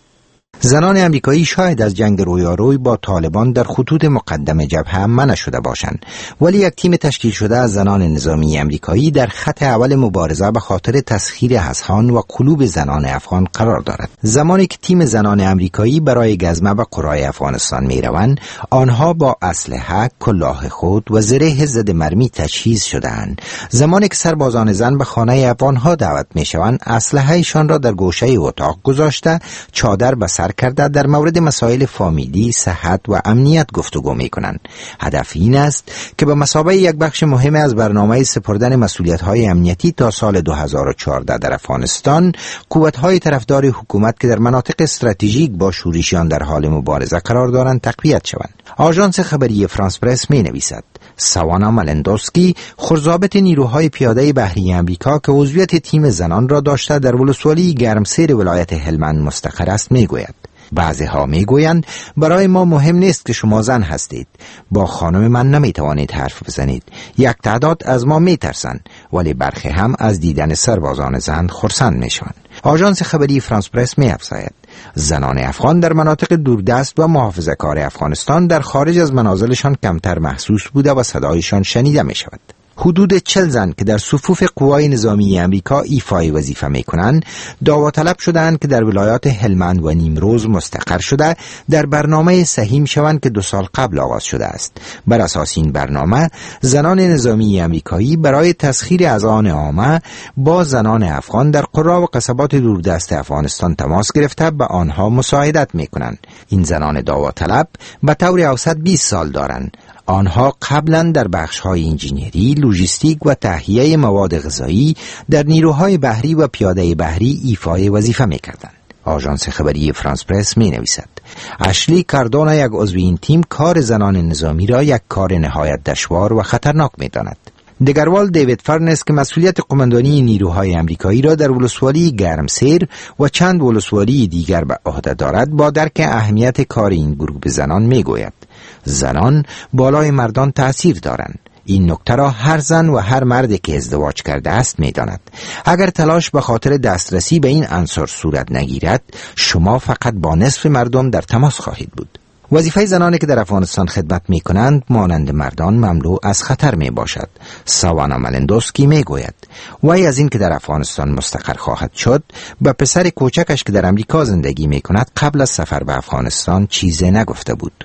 زنان امریکایی شاید از جنگ رویاروی با طالبان در خطوط مقدم جبهه منع شده باشند، ولی یک تیم تشکیل شده از زنان نظامی امریکایی در خط اول مبارزه به خاطر تسخیر اذهان و قلوب زنان افغان قرار دارد. زمانی که تیم زنان امریکایی برای گزمه به قرای افغانستان می روند، آنها با اسلحه، کلاه خود و زره ضد مرمی تجهیز شده‌اند. زمانی که سربازان زن به خانه افغانها دعوت می شوند، اسلحه‌شان را در گوشه اتاق گذاشته چادر به سر کرده در مورد مسائل فامیلی، صحت و امنیت گفتگو می کنند. هدف این است که به مثابه یک بخش مهم از برنامه سپردن مسئولیت‌های امنیتی تا سال دو هزار و چهارده در افغانستان، قوت‌های طرفدار حکومت که در مناطق استراتژیک با شورشیان در حال مبارزه قرار دارند تقویت شوند. آژانس خبری فرانس پرس می نویسد سوانا ملندوسکی، خرضابط نیروهای پیاده بحری امریکا که عضویت تیم زنان را داشته در ولسوالی گرمسیر ولایت هلمند مستقر است، می گوید بعضی ها می گویند برای ما مهم نیست که شما زن هستید، با خانم من نمی توانید حرف بزنید. یک تعداد از ما می ترسند، ولی برخی هم از دیدن سربازان زن خرسند می شوند. آژانس خبری فرانس پرس می افزاید زنان افغان در مناطق دوردست و محافظه‌کار افغانستان در خارج از منازلشان کمتر محسوس بوده و صدایشان شنیده می شود. حدود چل زن که در صفوف قوای نظامی امریکا ایفای وظیفه می کنند دعوتطلب شدند که در ولایات هلمند و نیمروز مستقر شده در برنامه سهیم شوند که دو سال قبل آغاز شده است. بر اساس این برنامه زنان نظامی امریکایی برای تسخیر اذهان عامه با زنان افغان در قرا و قصبات دوردست افغانستان تماس گرفته به آنها مساعدت می کنند. این زنان دعوتطلب به طور اوسط بیست سال دارند. آنها قبلا در بخش‌های انجینری، لوجستیک و تهیه مواد غذایی در نیروهای بحری و پیاده بحری ایفای وظیفه می‌کردند. آژانس خبری فرانس پرس می‌نویسد اشلی کاردونا، یک عضو این تیم، کار زنان نظامی را یک کار نهایت دشوار و خطرناک می‌داند. دگروال دیوید فرنس که مسئولیت قماندانی نیروهای امریکایی را در ولسوالی گرمسیر و چند ولسوالی دیگر به عهده دارد، با درک اهمیت کار این گروه زنان می‌گوید زنان بالای مردان تأثیر دارند. این نکته را هر زن و هر مردی که ازدواج کرده است می‌داند. اگر تلاش به خاطر دسترسی به این عنصر صورت نگیرد، شما فقط با نصف مردم در تماس خواهید بود. وظیفه زنانی که در افغانستان خدمت می کنند مانند مردان مملو از خطر می باشد. سوانا ملندوسکی می گوید وی از این که در افغانستان مستقر خواهد شد به پسر کوچکش که در امریکا زندگی می کند قبل از سفر به افغانستان چیزی نگفته بود.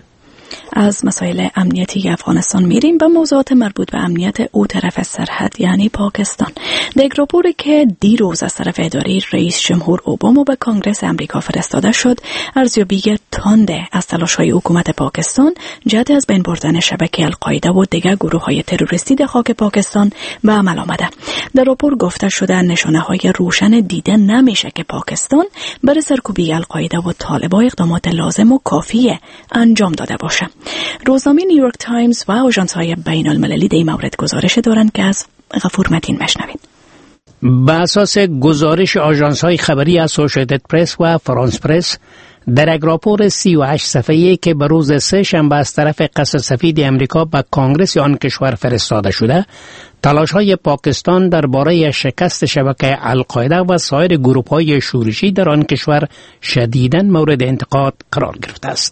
از مسائل امنیتی افغانستان میریم به موضوعات مربوط به امنیت او طرف سرحد یعنی پاکستان. در یک راپوری که دیروز از طرف اداره رئیس جمهور اوباما به کانگرس امریکا فرستاده شد، ارزیابی تنده از تلاش‌های حکومت پاکستان جهت از بین بردن شبکه القاعده و دیگر گروه‌های تروریستی در خاک پاکستان به عمل آمده. در راپور گفته شده نشانه‌های روشن دیده نمیشه که پاکستان برای سرکوبی القاعده و طالبان اقدامات لازم و کافی انجام داده باشه. روزنامه نیویورک تایمز و آژانس‌های بین المللی در این مورد گزارش دارند که از غفور متین بشنوید. به اساس گزارش آژانس‌های خبری اسوسییتد پرس و فرانس پرس، در یک راپور سی و هشت صفحه‌ای که به روز سه شنبه از طرف قصر سفید امریکا به کانگرس آن کشور فرستاده شده، تلاش‌های پاکستان درباره شکست شبکه القاعده و سایر گروه‌های شورشی در آن کشور شدیداً مورد انتقاد قرار گرفته است.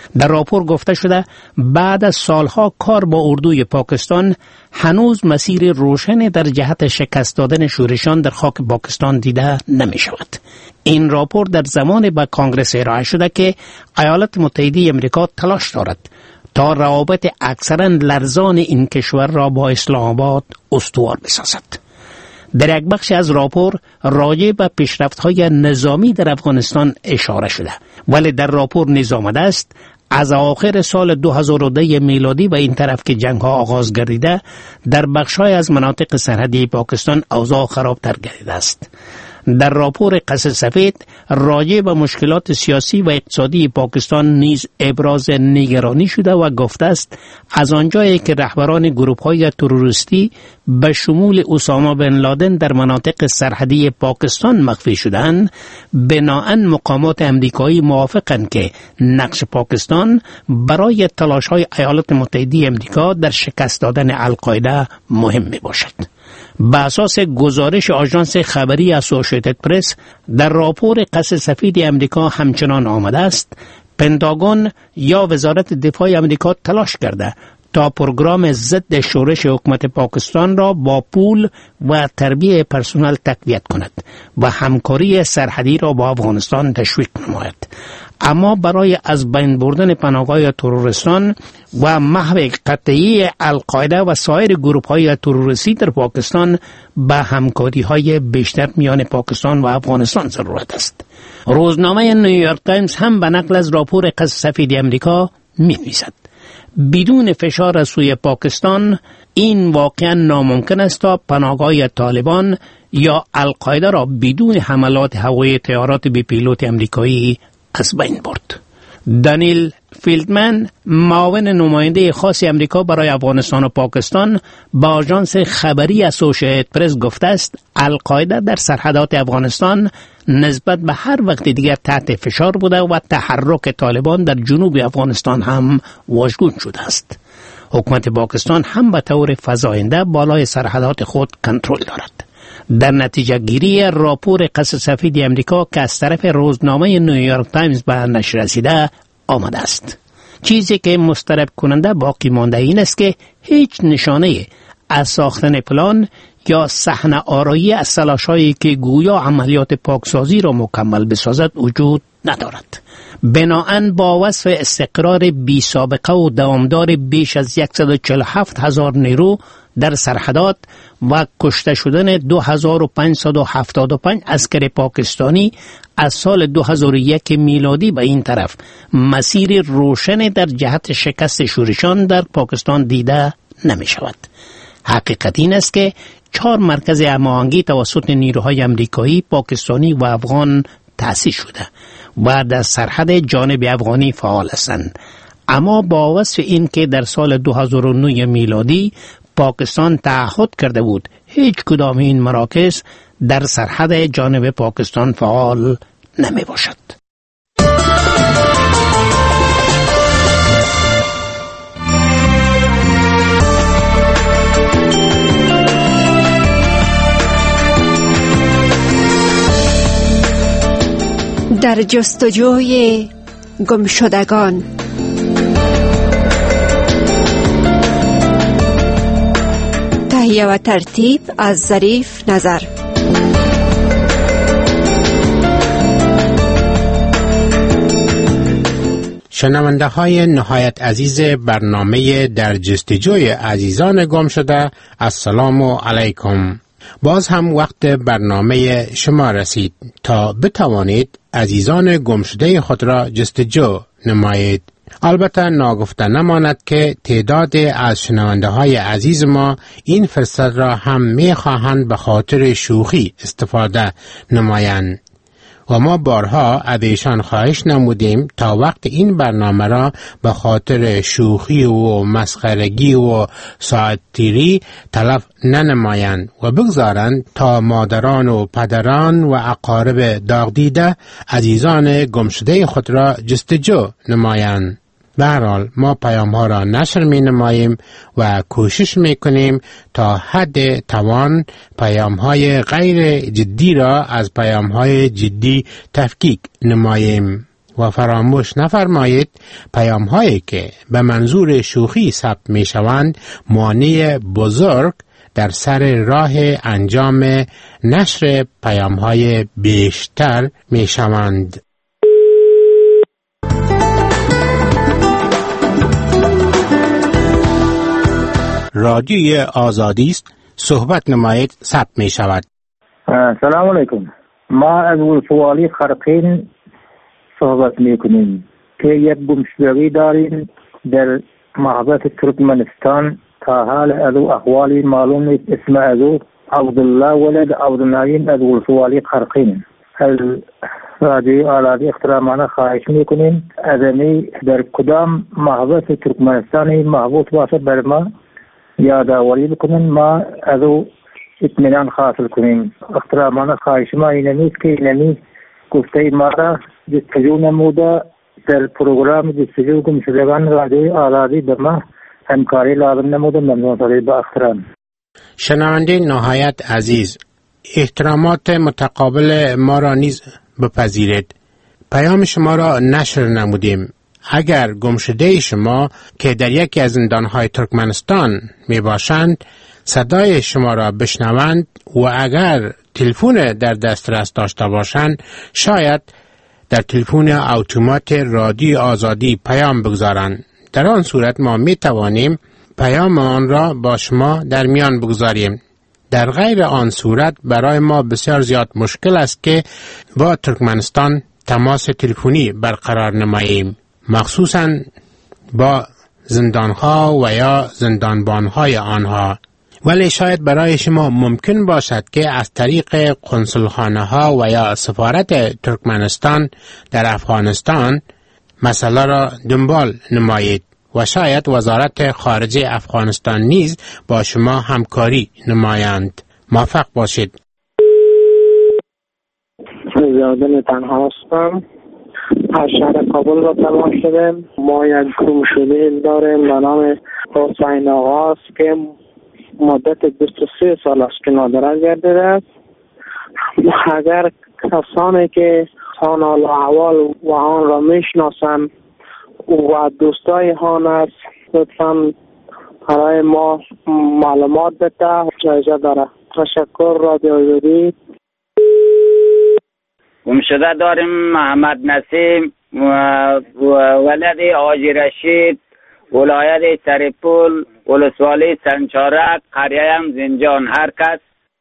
در راپور گفته شده بعد از سالها کار با اردوی پاکستان هنوز مسیر روشنی در جهت شکست دادن شورشان در خاک پاکستان دیده نمی شود. این راپور در زمان به کانگرس ارائه شده که ایالات متحده امریکا تلاش دارد تا روابط اکثرا لرزان این کشور را با اسلام آباد استوار بسازد. در یک بخش از راپور راجع به پیشرفت‌های نظامی در افغانستان اشاره شده، ولی در راپور نیز آمده است از آخر سال دو هزار و ده میلادی و این طرف که جنگ ها آغاز گردیده در بخش‌های از مناطق سرحدی پاکستان اوضاع خرابتر گردیده است. در راپور قصر سفید راجع به مشکلات سیاسی و اقتصادی پاکستان نیز ابراز نگرانی شده و گفته است از آنجایی که رهبران گروه‌های تروریستی به شمول اسامه بن لادن در مناطق سرحدی پاکستان مخفی شدند، بناهن مقامات امریکایی موافقند که نقش پاکستان برای تلاش‌های ایالات متحده امریکا در شکست دادن القاعده مهم می باشد. به اساس گزارش آژانس خبری اسوسییتد پرس در راپور قصر سفید امریکا همچنان آمده است پنتاگون یا وزارت دفاع امریکا تلاش کرده تا پروگرام ضد شورش حکومت پاکستان را با پول و تربیت پرسنل تقویت کند و همکاری سرحدی را با افغانستان تشویق نماید، اما برای از بین بردن پناهگاه تروریستان و محو قطعی القاعده و سایر گروه‌های تروریستی در پاکستان به همکاری‌های بیشتر میان پاکستان و افغانستان ضرورت است. روزنامه نیویورک تایمز هم به نقل از راپور قصر سفید امریکا می‌نویسد بدون فشار از سوی پاکستان این واقعا ناممکن است تا پناهگاه طالبان یا القاعده را بدون حملات هوایی طیارات بی پیلوت امریکایی از بین برد. دانیل فیلدمن معاون نماینده خاص امریکا برای افغانستان و پاکستان با آژانس خبری اسوسییتد پرس گفته است القاعده در سرحدات افغانستان نسبت به هر وقت دیگر تحت فشار بوده و تحرک طالبان در جنوب افغانستان هم واژگون شده است. حکومت پاکستان هم به طور فزاینده بالای سرحدات خود کنترل دارد. در نتیجه گیری راپور قصر سفید امریکا که از طرف روزنامه نیویورک تایمز به نشر رسیده آمده است، چیزی که مضطرب کننده باقی مانده این است که هیچ نشانه از ساختن پلان یا صحنه آرایی از تلاش‌هایی که گویا عملیات پاکسازی را مکمل بسازد وجود ندارد. بناهن با وصف استقرار بی سابقه و دوامدار بیش از صد و چهل و هفت هزار نیرو در سرحدات و کشته شدن دو هزار و پانصد و هفتاد و پنج عسکر پاکستانی از سال دو هزار و یک میلادی به این طرف مسیر روشن در جهت شکست شورشان در پاکستان دیده نمی شود. حقیقت این است که چهار مرکز هماهنگی توسط نیروهای امریکایی، پاکستانی و افغان تأسیس شده و در سرحد جانب افغانی فعال هستند، اما با وصف این که در سال دو هزار و نه میلادی پاکستان تعهد کرده بود هیچ کدام این مراکز در سرحد جانب پاکستان فعال نمی باشد. در جستجوی گمشدگان. تهیه و ترتیب از ظریف نظر. شنونده های نهایت عزیز برنامه در جستجوی عزیزان گم شده، السلام علیکم. باز هم وقت برنامه شما رسید تا بتوانید عزیزان گمشده خود را جستجو نمایید. البته ناگفته نماند که تعداد از شنونده های عزیز ما این فرصت را هم می خواهند به خاطر شوخی استفاده نمایند و ما بارها از ایشان خواهش نمودیم تا وقت این برنامه را به خاطر شوخی و مسخرگی و ساعتگیری تلف ننمایند و بگذارند تا مادران و پدران و اقارب داغ دیده عزیزان گمشده خود را جستجو نمایند. به هر حال ما پیام ها را نشر می نماییم و کوشش می کنیم تا حد توان پیام های غیر جدی را از پیام های جدی تفکیک نماییم و فراموش نفرمایید پیام هایی که به منظور شوخی ثبت می شوند مانع بزرگ در سر راه انجام نشر پیام های بیشتر می شوند. رادیوی آزادی است، صحبت نمایید، ثبت می شود. سلام علیکم. ما از ولسوالی خرقین صحبت می کنیم که یک گمشدگی داریم در محبت ترکمنستان. تا حال از احوالی معلوم نیست. اسم از عبدالله ولد عبدالنعیم از ولسوالی خرقین. از رادیو آزادی احترامانه خواهش می کنیم ازمی در کدام محبت ترکمنستانی محبوط باشد بر ما یادآوری بکنن، ما از او اطمینان حاصل کنیم. احترامانه خواهش ما این نیست که اینمی گفته ما را جستجو نموده در پروگرام جستجو گمشدگان رادیوی آزادی به ما همکاری لازم نموده. ممنون شده. با احترام. شنونده نهایت عزیز، احترامات متقابل ما را نیز بپذیرید. پیام شما را نشر نمودیم. اگر گمشده شما که در یکی از زندانهای ترکمنستان می باشند صدای شما را بشنوند و اگر تلفن در دسترس داشته باشند شاید در تلفن اتومات رادیو آزادی پیام بگذارند. در آن صورت ما می توانیم پیام آن را با شما در میان بگذاریم. در غیر آن صورت برای ما بسیار زیاد مشکل است که با ترکمنستان تماس تلفنی برقرار نماییم، مخصوصاً با زندانها و یا زندانبانهای آنها. ولی شاید برای شما ممکن باشد که از طریق قنصلخانه ها و یا سفارت ترکمنستان در افغانستان مسئله را دنبال نمایید و شاید وزارت خارجه افغانستان نیز با شما همکاری نمایند. موفق باشید. زیادن تنها هستم. از شهر کابل را تمام شده. ما یک گمشده داریم به نام حسین آقا است که مدت بیست و سه سال است که نادره گردیده است. اگر کسانی که آن احوال و آن را میشناسند و دوستای آن است لطفاً برای ما معلومات بده. جایزه داره. تشکر. رادیو آزادی. گمشده داریم محمد نسیم ولد حاجی رشید، ولایت سرپول، ولسوالی سنچارک، قریه هم زنجان. هر کس.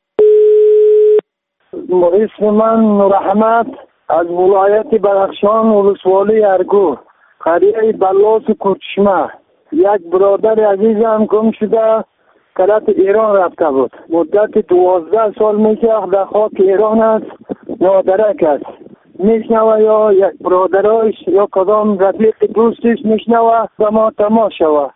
اسم من نور احمد از ولایت بدخشان، ولسوالی ارگو، قریه بلاس کوچشمه. یک برادر عزیزم گم شده طرف ایران رفته بود. مدت دوازده سال میشه در خاک ایران است. نادرک است. میشنوه یا یک برادرایش یا کدام رفیق دوستش میشنوه و ما تماس شوه.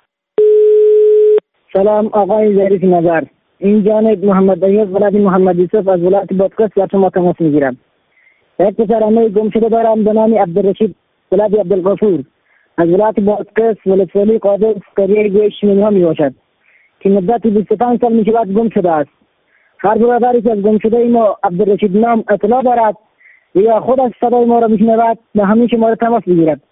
سلام آقای ظریف نظر. این جانب محمد ایوب ولد محمد یوسف از ولایت بادغیس با شما تماس میگیرم. یک پسرانه گم شده دارم به نام عبدالرشید ولد عبدالغفور از ولایت بادغیس، ولسوالی قادس، قریه گویش منها می باشد که مدت بیست و پنج سال می شود گم شده است. هر برادری که از گم شده ما عبدالرشید نام اطلاع دارد و یا خود از صدای ما را میشنود به همین شما را تماس بگیرد.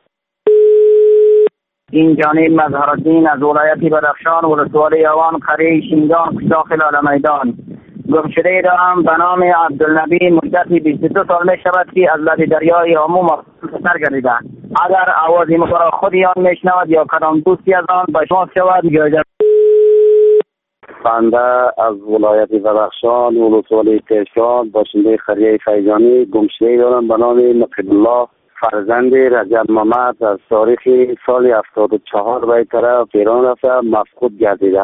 این جانب مظهرالدین از ولایت بدخشان، ولسوالی یوان، قریه شینگان، داخل آل میدان. گم شده دارم به نام عبدالنبی. مدت بیست و دو سال می شود که از لب دریای آمو سر گردیده. اگر آوازی ما را خودی آن میشنود یا کدام دوستی از آن به شما شود جایزه. بنده از ولایت بدخشان، ولسوالی کرشان، باشنده قریه فیضانی گمشده دارم به نام نقیب الله فرزند رجب محمد. از تاریخ سال هفتاد و چهار به طرف ایران رفته مفقود گردیده.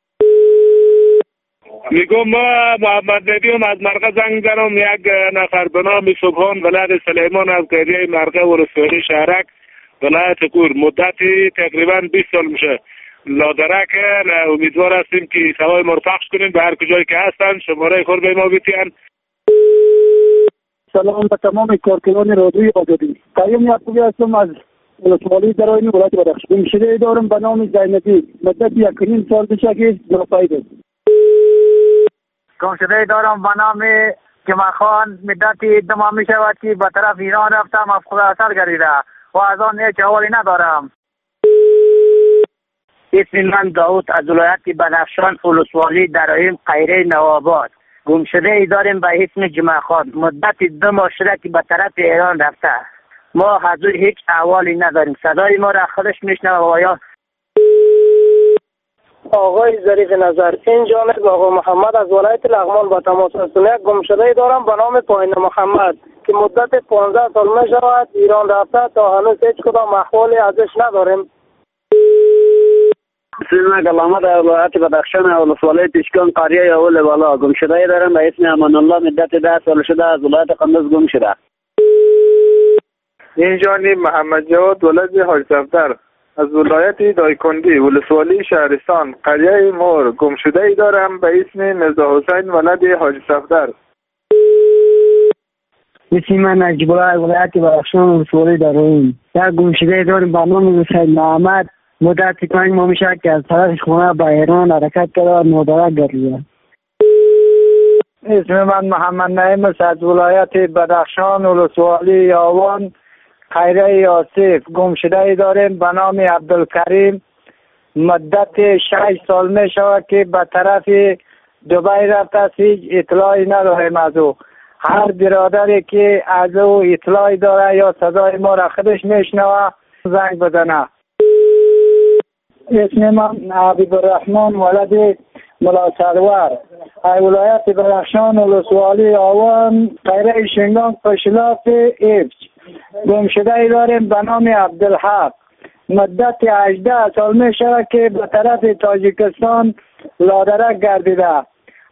میگم ما محمد نبیم از مرقه زنگ زنم. یک نفر به نام سبحان ولد سلیمان از قریه مرقه ولسوالی شهرک ولایت کور. مدتی تقریبا بیست سال میشه لادرک. امیدوار هستیم که سوای ما رو پخش کنیم به هر کجایی که هستن. شماره خور به ما بیتین. سلام به تمام کارکنان رادیوی آزادی. پیام یعقوبی هستم از ولسوالی درائین ولایت بدخشان. گمشده دارم به نام زینبی. مدت یک و نیم سال میشه که جاپایید است. گمشده دارم به نام کمال خان. مدت دو ماه می شود که به طرف ایران رفتم مفقود اثر گردیده. و از آن هیچ احوالی ندارم. اسم من داود از ولایت بدخشان، ولسوالی درایم قیره نوآباد. گمشده ای داریم به اسم جمعه خان. مدت دو ماه شده که به طرف ایران رفته. ما از او هیچ احوالی نداریم. صدای ما را خودش میشنوه و یا آقای ظریف نظر، این جانب آقا محمد از ولایت لغمان با تماس هستم. یک گمشده ای دارم به نام پایین محمد که مدت پانزده سال می شود ایران رفته، تا هنوز هیچ کدام احوالی ازش نداریم. اسم من گلامه در ولایت بدخشان ولسوالی تشکان قریه اول بالا. گمشده ای دارم به اسم امان الله، مدت ده سال شده از ولایت قندوز گم شده. این جانب محمد جواد ولد حاج صفدر از ولایت دایکندی ولسوالی شهرستان قریه مور. گمشده ای دارم به اسم مرزا حسین ولد حاج صفدر. اسم من نجیب الله ولایت بدخشان ولسوالی درایم. یک گمشده ای داریم به نام حسین محمد. مدت پنج ماه میشه که از طرف خونه به ایران حرکت کرده و مادرک گردیده. اسم من محمد نعیم است از ولایت بدخشان ولسوالی یاوان خیره یاسف. گمشده ای داریم به نام عبدالکریم. مدت شش سال می شود که به طرف دبی رفته است. هیچ اطلاعی نداریم از او. هر برادری که از او اطلاعی داره یا صدای ما را خودش میشنوه زنگ بزنه. اسم من عبید الرحمن ولد ملا سرور ای ولایت بدخشان ولسوالی آوان خیره شنگان قشلاف ایبج. گمشده ای داریم به نام عبدالحق. مدت هجده سال می شود که به طرف تاجیکستان لادرک گردیده.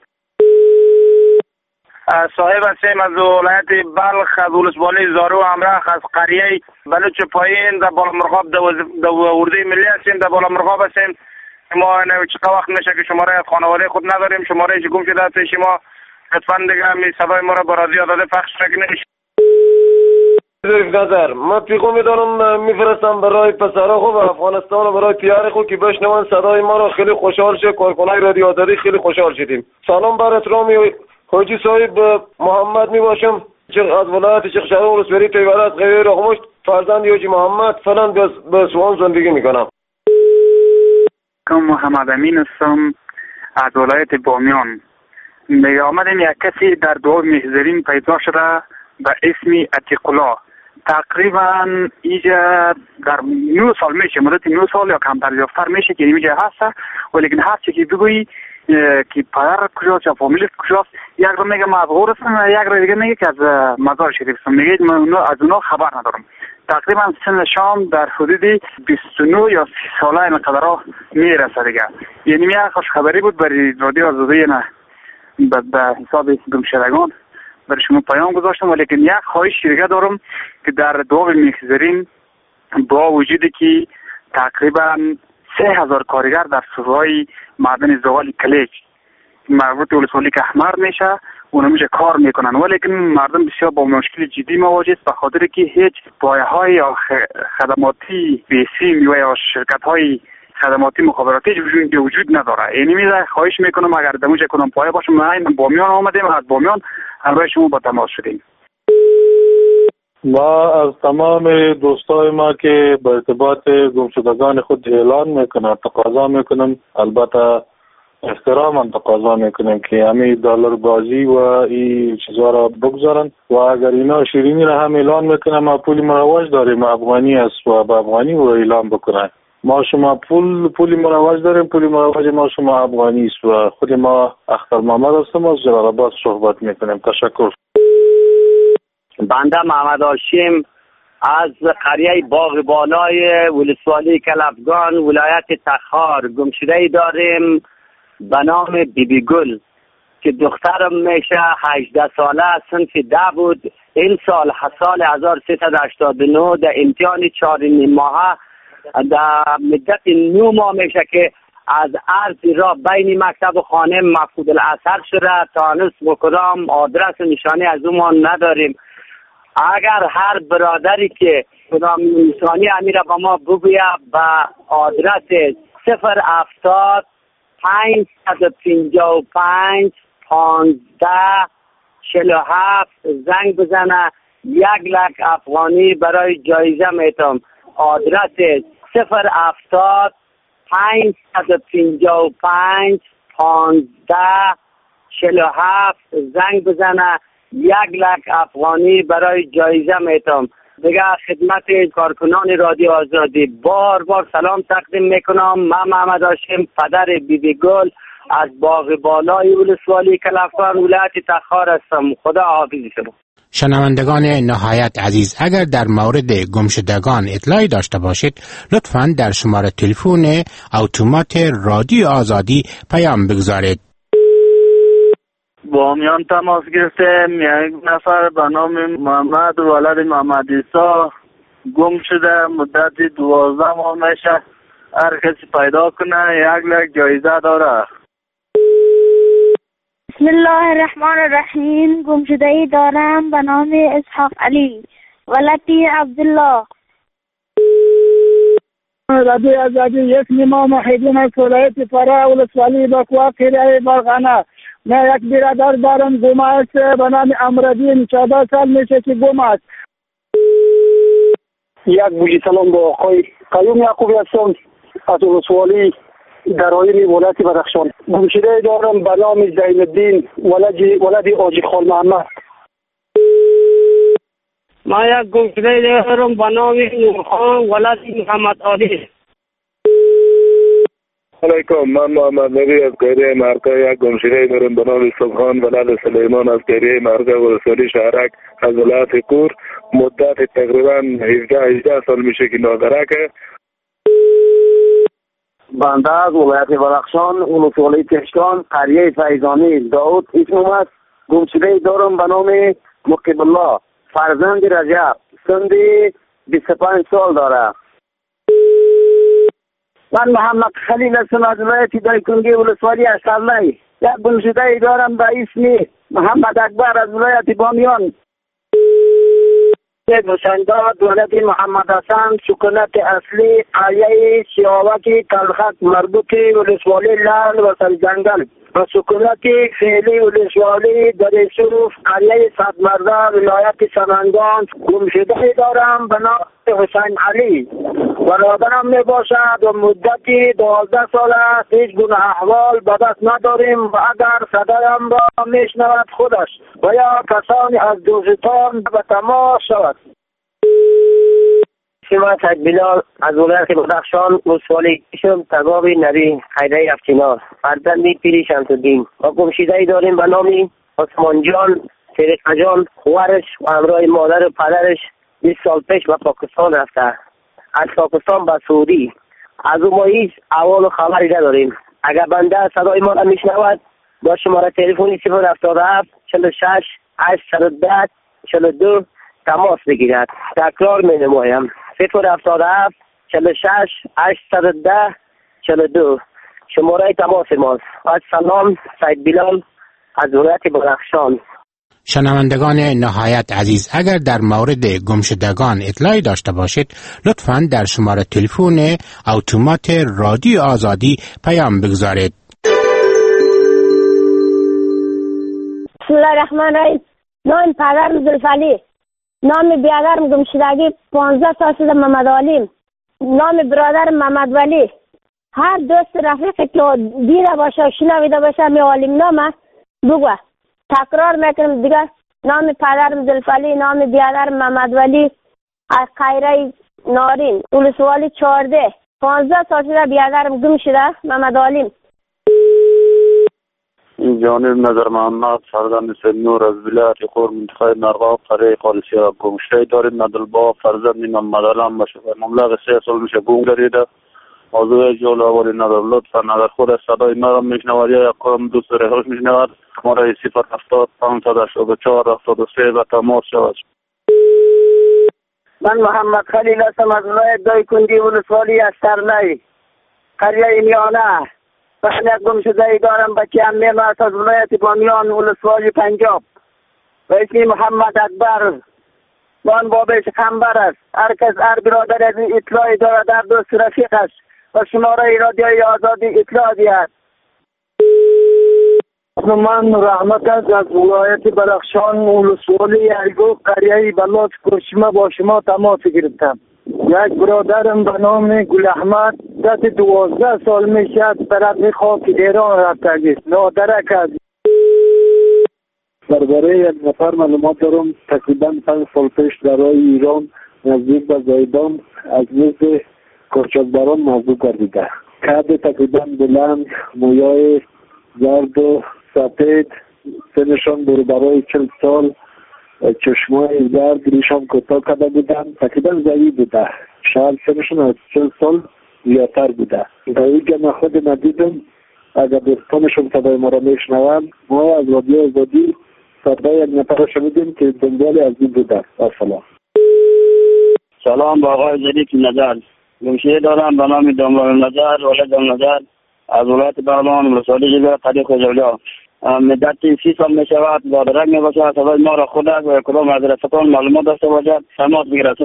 صاحب هستیم از ولایت بلخ از ولسوالی زارو امرخ از قریه بلوچ پایین در بالا مرغاب در ورده ملی هستیم. در بالا مرغاب هستیم. ما چقدر وقت میشه که شماره از خانواده خود نداریم. شماره که گم شده پیش ما لطفا دیگه می صدای ما را با رادیو داده پخش نکنید. ظریف نظر، من پیغام دارم میفرستم برای پسرها خوب افغانستان و برای پیار خوب که بشنون صدای ما را. خیلی خوشحال شد. کارکنای رادیو آزادی خیلی خوشحال شدیم. سلام بر احترامی حاجی صاحب محمد می باشم از ولایت چخشاور ولسوالی تیوره از غیر رقمشت فرزند حاجی محمد فلان به سوان زندگی میکنم. کم محمد امین هستم از ولایت بامیان. می آمدیم یک کسی در دو محضرین پیدا شده به اسم عتیق الله. تقریبا اینجا در نو سال میشه، مدت نو سال یا کمتر یافتر میشه که اینجا هست. ولیکن هر چی که بگویی که پدر کجاست یا فامیل کجاست، یک رو میگه من از غور هستم، یک رو دیگه میگه که از مزار شریف هستم. میگه من از اونا خبر ندارم. تقریبا سن شام در حدود بیست و نه یا سی ساله این قدرها میرسه دیگه. یعنی یک خوش خبری بود برای رادیو آزادی نه به حساب گمشدگان برای شما پیام گذاشتم. ولیکن یک خواهش دیگه دارم که در دو محضرین با وجودی که تقریبا سه هزار کارگر در سوهای معدن زغال کلیج مربوط ولسوالی که احمر میشه اونا میشه کار میکنن، ولیکن مردم بسیار با مشکل جدی مواجه است به خاطر که هیچ پایه های یا خدماتی بیسیم و یا شرکت های خدماتی مخابراتی وجود نداره. یعنی میذاره خواهش میکنم اگر دموش کنم پایه باشم. ما این بامیان آمدیم، از بامیان همراه شما با تماس شدیم. ما از تمام دوستای ما که به ارتباط گمشدگان خود اعلان میکنن تقاضا میکنم، البته احترام تقاضا میکنیم که همه دلار بازی و این چیزا را بگذارن و اگر اینا شیرینی را هم اعلان میکنن ما پول مروج داریم افغانی است و به افغانی و اعلان بکنن. ما شما پول پول مروج داریم، پول مروج ما شما افغانی است و خود ما اختر محمد هستم از جلال آباد صحبت میکنیم. تشکر. بنده محمد هاشم از قریه باغ بالای ولسوالی کلفگان ولایت تخار. گمشده داریم به نام بی بی گل که دخترم میشه هجده ساله، صنف ده بود. این سال سال هزار و سیصد و هشتاد و نه در امتحان چهار نیم ماه در مدت نو ماه میشه که از عرض را بین مکتب و خانه مفقود الاثر شده. تا هنوز کدام آدرس و نشانی از اون ما نداریم. اگر هر برادری که کدام نشانی امیر با ما بگویه به آدرس صفر هفتاد پنج صد و پنجاه و پنج پانزده چهل و هفت زنگ بزنه یک لک افغانی برای جایزه میتم. آدرس صفر هفتاد پنج پنجاه و پنج پانزده چهل و هفت زنگ بزنه. یک لک افغانی برای جایزه میتم. دیگه خدمت کارکنان رادیو آزادی بار بار سلام تقدیم میکنم. من محمد هاشم پدر بی بی گل از باغ بالای ولسوالی کلفان ولایت تخار هستم. خدا حافظ شما. شنوندگان نهایت عزیز، اگر در مورد گمشدگان اطلاعی داشته باشید لطفاً در شماره تلفن اتومات رادیو آزادی پیام بگذارید. با میان تماس گرفتیم. یک نفر به نام محمد ولد محمد عیسی گم شده، مدت دوازده ماه میشه. هر کسی پیدا کنه یک لک جایزه داره. بسم الله الرحمن الرحیم. گمشده‌ای دارم به نام اسحاق علی ولدی عبدالله. رادیو آزادی اسم ما محیدین از ولایت فرا ولسوالی بکوا قریه برغانه. من یک برادر دارم گم است به نام امردین، چهارده سال میشه که گم است. یک بوجی سلام با آقای قیوم یعقوبی هستم از ولسوالی در آیین ولایت بدخشان. گمشده دارم به نام زین الدین ولدی ولدی آجی خال محمد. ما یک گمشده دارم به نام نورخان ولدی محمد علی. علیکم، من محمد نبی از قریه مرکه. یک گمشده دارم به نام صبحان ولد سلیمان از قریه مرکه ولسوالی شهرک از ولایت کور. مدت تقریبا هجده سال میشه که نادرکه. بنده از ولایت بدخشان ولسوالی کشکان قریه فیضانی داود اسمم است. گمشده دارم به نام مقیب الله فرزند رجب، سن بیست و پنج سال داره. من محمد خلیل هستم از ولایت دایکنگی ولسوالی اشترلی. یک گمشده دارم به اسم محمد اکبر از ولایت بامیان. دوشنداد ولد محمد حسن سکونت اصلی قریه سیاوکی کلخک مربوط ولسوالی لال و سرجنگل و سکونت فعلی ولسوالی در سروف قریه صد مرده ولایت سمنگان. گمشده دارم به نام حسین علی برادرم می باشد و مدتی دوازده سال است. هیچ گونه احوال به دست نداریم و اگر صدایم را میشنود خودش و یا کسانی از دوستان به تماس شود. شما سید بلال از ولایت بدخشان ولسوالی کشم تگاب نبی خیره افچینار فرزند پیری شمس‌الدین و گمشده داریم به نام عثمان جان فرقه جان. خواهرش و همراه مادر و پدرش بیست سال پیش به پاکستان رفته. از پاکستان به سعودی. از او ما هیچ احوال و خبری نداریم. اگر بنده صدای ما را میشنود با شماره تلفنی صفر هفتاد و هفت چهل و شش هشتصد و ده چهل و دو تماس بگیرد. تکرار می نمایم صفر هفتاد و هفت چهل و شش هشتصد و ده چهل و دو شماره تماس ماست. از سلام، سید بلال از ولایت بدخشان. شنوندگان نهایت عزیز، اگر در مورد گمشدگان اطلاعی داشته باشید لطفاً در شماره تلفن اتومات رادیو آزادی پیام بگذارید. بسم الله الرحمن الرحیم. نام پدرم زلفعلی، نام برادرم گمشدگی پانزده سال شده محمد علیم، نام برادرم محمد ولی. هر دوست رفیقی که دیده باشه شنویده باشه می علیم نامه بگو. تکرار میکنم دیگه. نام پدرم زلفعلی، نام برادرم محمد ولی از قیره نارین ولسوالی چهارده. پانزده سال شده برادرم گم شده محمد علیم. جانب نظر محمد فرزند سید نور از ولایت خور منطقه نرغاب قریه قادسیه. گمشده داریم ندلبا فرزند محمد علم باشه. مبلغ سه سال میشه گم گردیده. موضوع جول آوری ندار. لطفا اگر خود صدای ما را میشنود یا یک کدام دوست رهروش میشنود ما را صفر هفتاد پانصد هشتاد و چهار هفتاد و سه به تماس شود. من محمد خلیل هستم از ولایت دایکنگی ولسوالی اشترلی قریه میانه. من یک گمشده دارم به که امیر است از ولایت بامیان ولسوالی پنجاب و اسم محمد اکبر من بابش خنبر است. هر کس هر برادر از این اطلاعی دارد در دوست رفیقش و شماره رادیوی آزادی اطلاع دید. من رحمت از ولایت بدخشان ولسوالی ارگو قریه بلوچ کرشمه با شما تماس گرفتم. یک برادرم به نام گل احمد دست دوازده سال میشه از طرف خاک ایران رفته است. نادرک است. درباره یک نفر معلومات دارم. تقریبا پنج سال پیش در راه ایران نزدیک به زایدان از میز کرچکبران موضوع گردیده. قد تقریبا بلند، مویای زرد و سفید، سنشان برابرای چل سال، چشمای زرد، ریشان کوتاه کرده بودن، تقریبا زوی بوده. شاید سنشان از چل سال زیادتر بوده. در اینجا من خود ندیدم. اگر دوستانشون صدای ما را میشنوند، ما از رادیو آزادی صدای یک نفر را شنیدیم که دنبال از این بوده. السلام. سلام با آقای ظریف نظر. گمشده دارم به نام داملان نظر، ولد داملان نظر از ولایت بغلان ولسوالی جلوه قریه خوزولیا. مدت سی سال می شود با درک می باشد. صدای ما را خود و کدام از رسطان معلومات داشته باشد تماس بگیرد.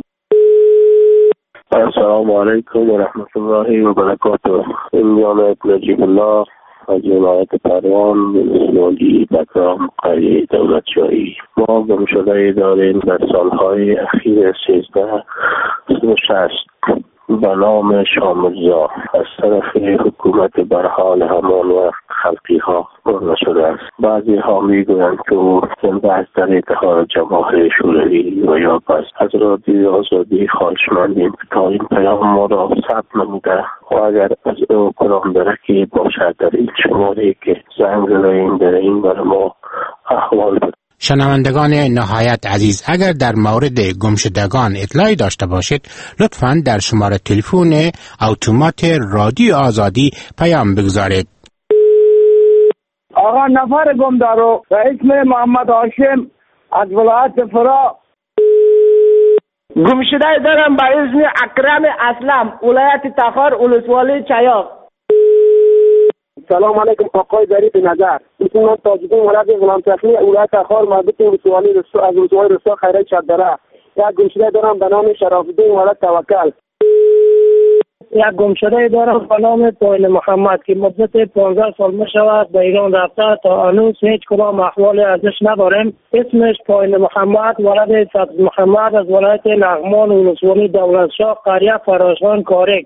السلام علیکم و رحمت الله و برکاته. امیان نجیب الله از ولایت پروان ولسوالی بغلان قریه دولت شاهی. ما گمشده داریم در سالهای اخیر سیزده و شصت به نام شامرزا از طرف حکومت برحال همان و خلقی ها برده شده است. بعضی ها می گویند که او زنده از در اتحاد جماهیر شوروی و یا پس از رادیو آزادی خواهشمندیم که تا این پیام ما را ثبت نموده و اگر از او کدام درکی باشد در این شماره که زنگ زدیم در این بر ما احوال بده. شنوندگان نهایت عزیز، اگر در مورد گمشدگان اطلاعی داشته باشید لطفاً در شماره تلفن اتومات رادیو آزادی پیام بگذارید. آقا نفر گم دارو و اسم محمد هاشم از ولایت فرا. گمشده دارم به اسم اکرم اسلم ولایت تخار ولسوالی چیاق. سلام علیکم آقای ظریف نظر. اسم من تاجدین ولد غلام تخلی ولایت تخار مربوط به ولسوالی رسو از ولسوالی رسو خیره چدره. یک گمشده دارم به نام شرافالدین ولد توکل. یک گمشده دارم به نام پایل محمد که مدت پانزده سال می شود به ایران رفته تا هنوز هیچ کدام احوال ازش نداریم. اسمش پایل محمد ولد صدر محمد از ولایت لغمان ولسوالی دولتشاه قریه فراشان کارک.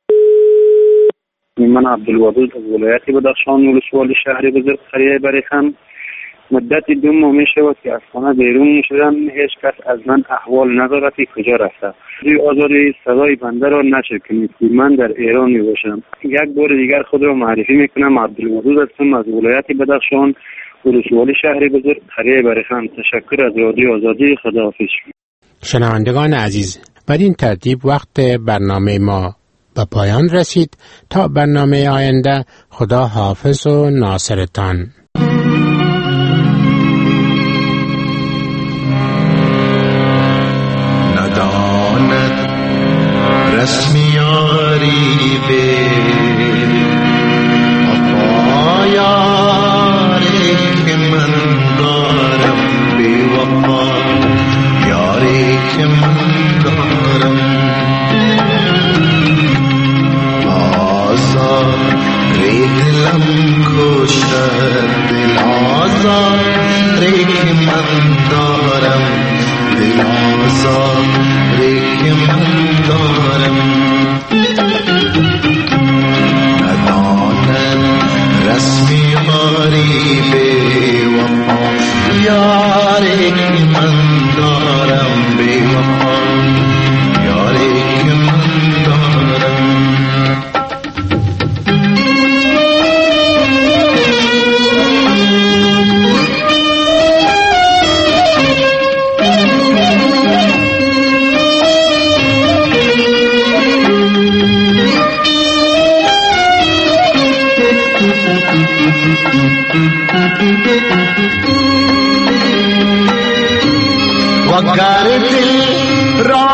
من عبدالودود از ولایت بدخشان ولسوالی شهر بزرگ قریه بریخم. مدت دو ماه می شود که از خانه بیرون می شدم. هیچ کس از من احوال ندارد که کجا رفته. روی آزادی صدای بنده را نشکنید که من در ایران می باشم. یک بار دیگر خود را معرفی می کنم. عبدالودود هستم از ولایت بدخشان ولسوالی شهر بزرگ قریه بریخم. تشکر از رادیو آزادی. خداحافظ. شنوندگان عزیز، بدین ترتیب وقت برنامه ما به پایان رسید. تا برنامه آینده، خدا حافظ و ناصرتان. نداند رسمیاری به وفا یاری که من دارم به وفا یاری که من دارم دلم کشتر دل آزاری که من دارم دل آزاری که من دارم ندانم رسمی یاری به وفا یاری که من دارم به وفا یاری که من دارم وگر دل را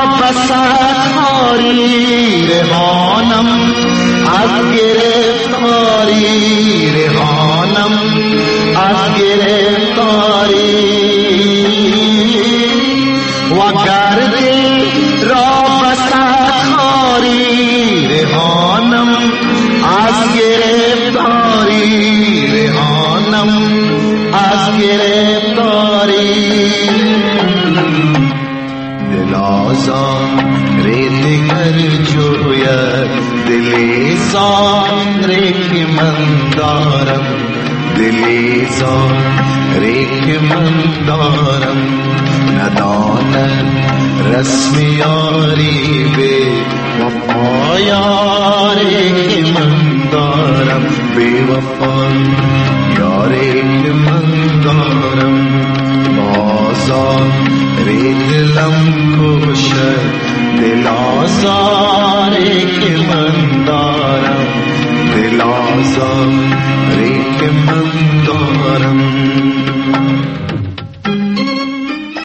بسخاری رهانم از گرفتاری رهانم از گرفتاری وگر دل را بسخاری رهانم از گرفتاری رهانم از گرفتاری دل آزار دیگر جوید دلی زاری که من دارم دلی زاری که من دارم ندانم رسم یاری به وفا یاری که من دارم به وفا یاری که من دارم بازار دلم کشد دل آزاری که من دارم دل آزاری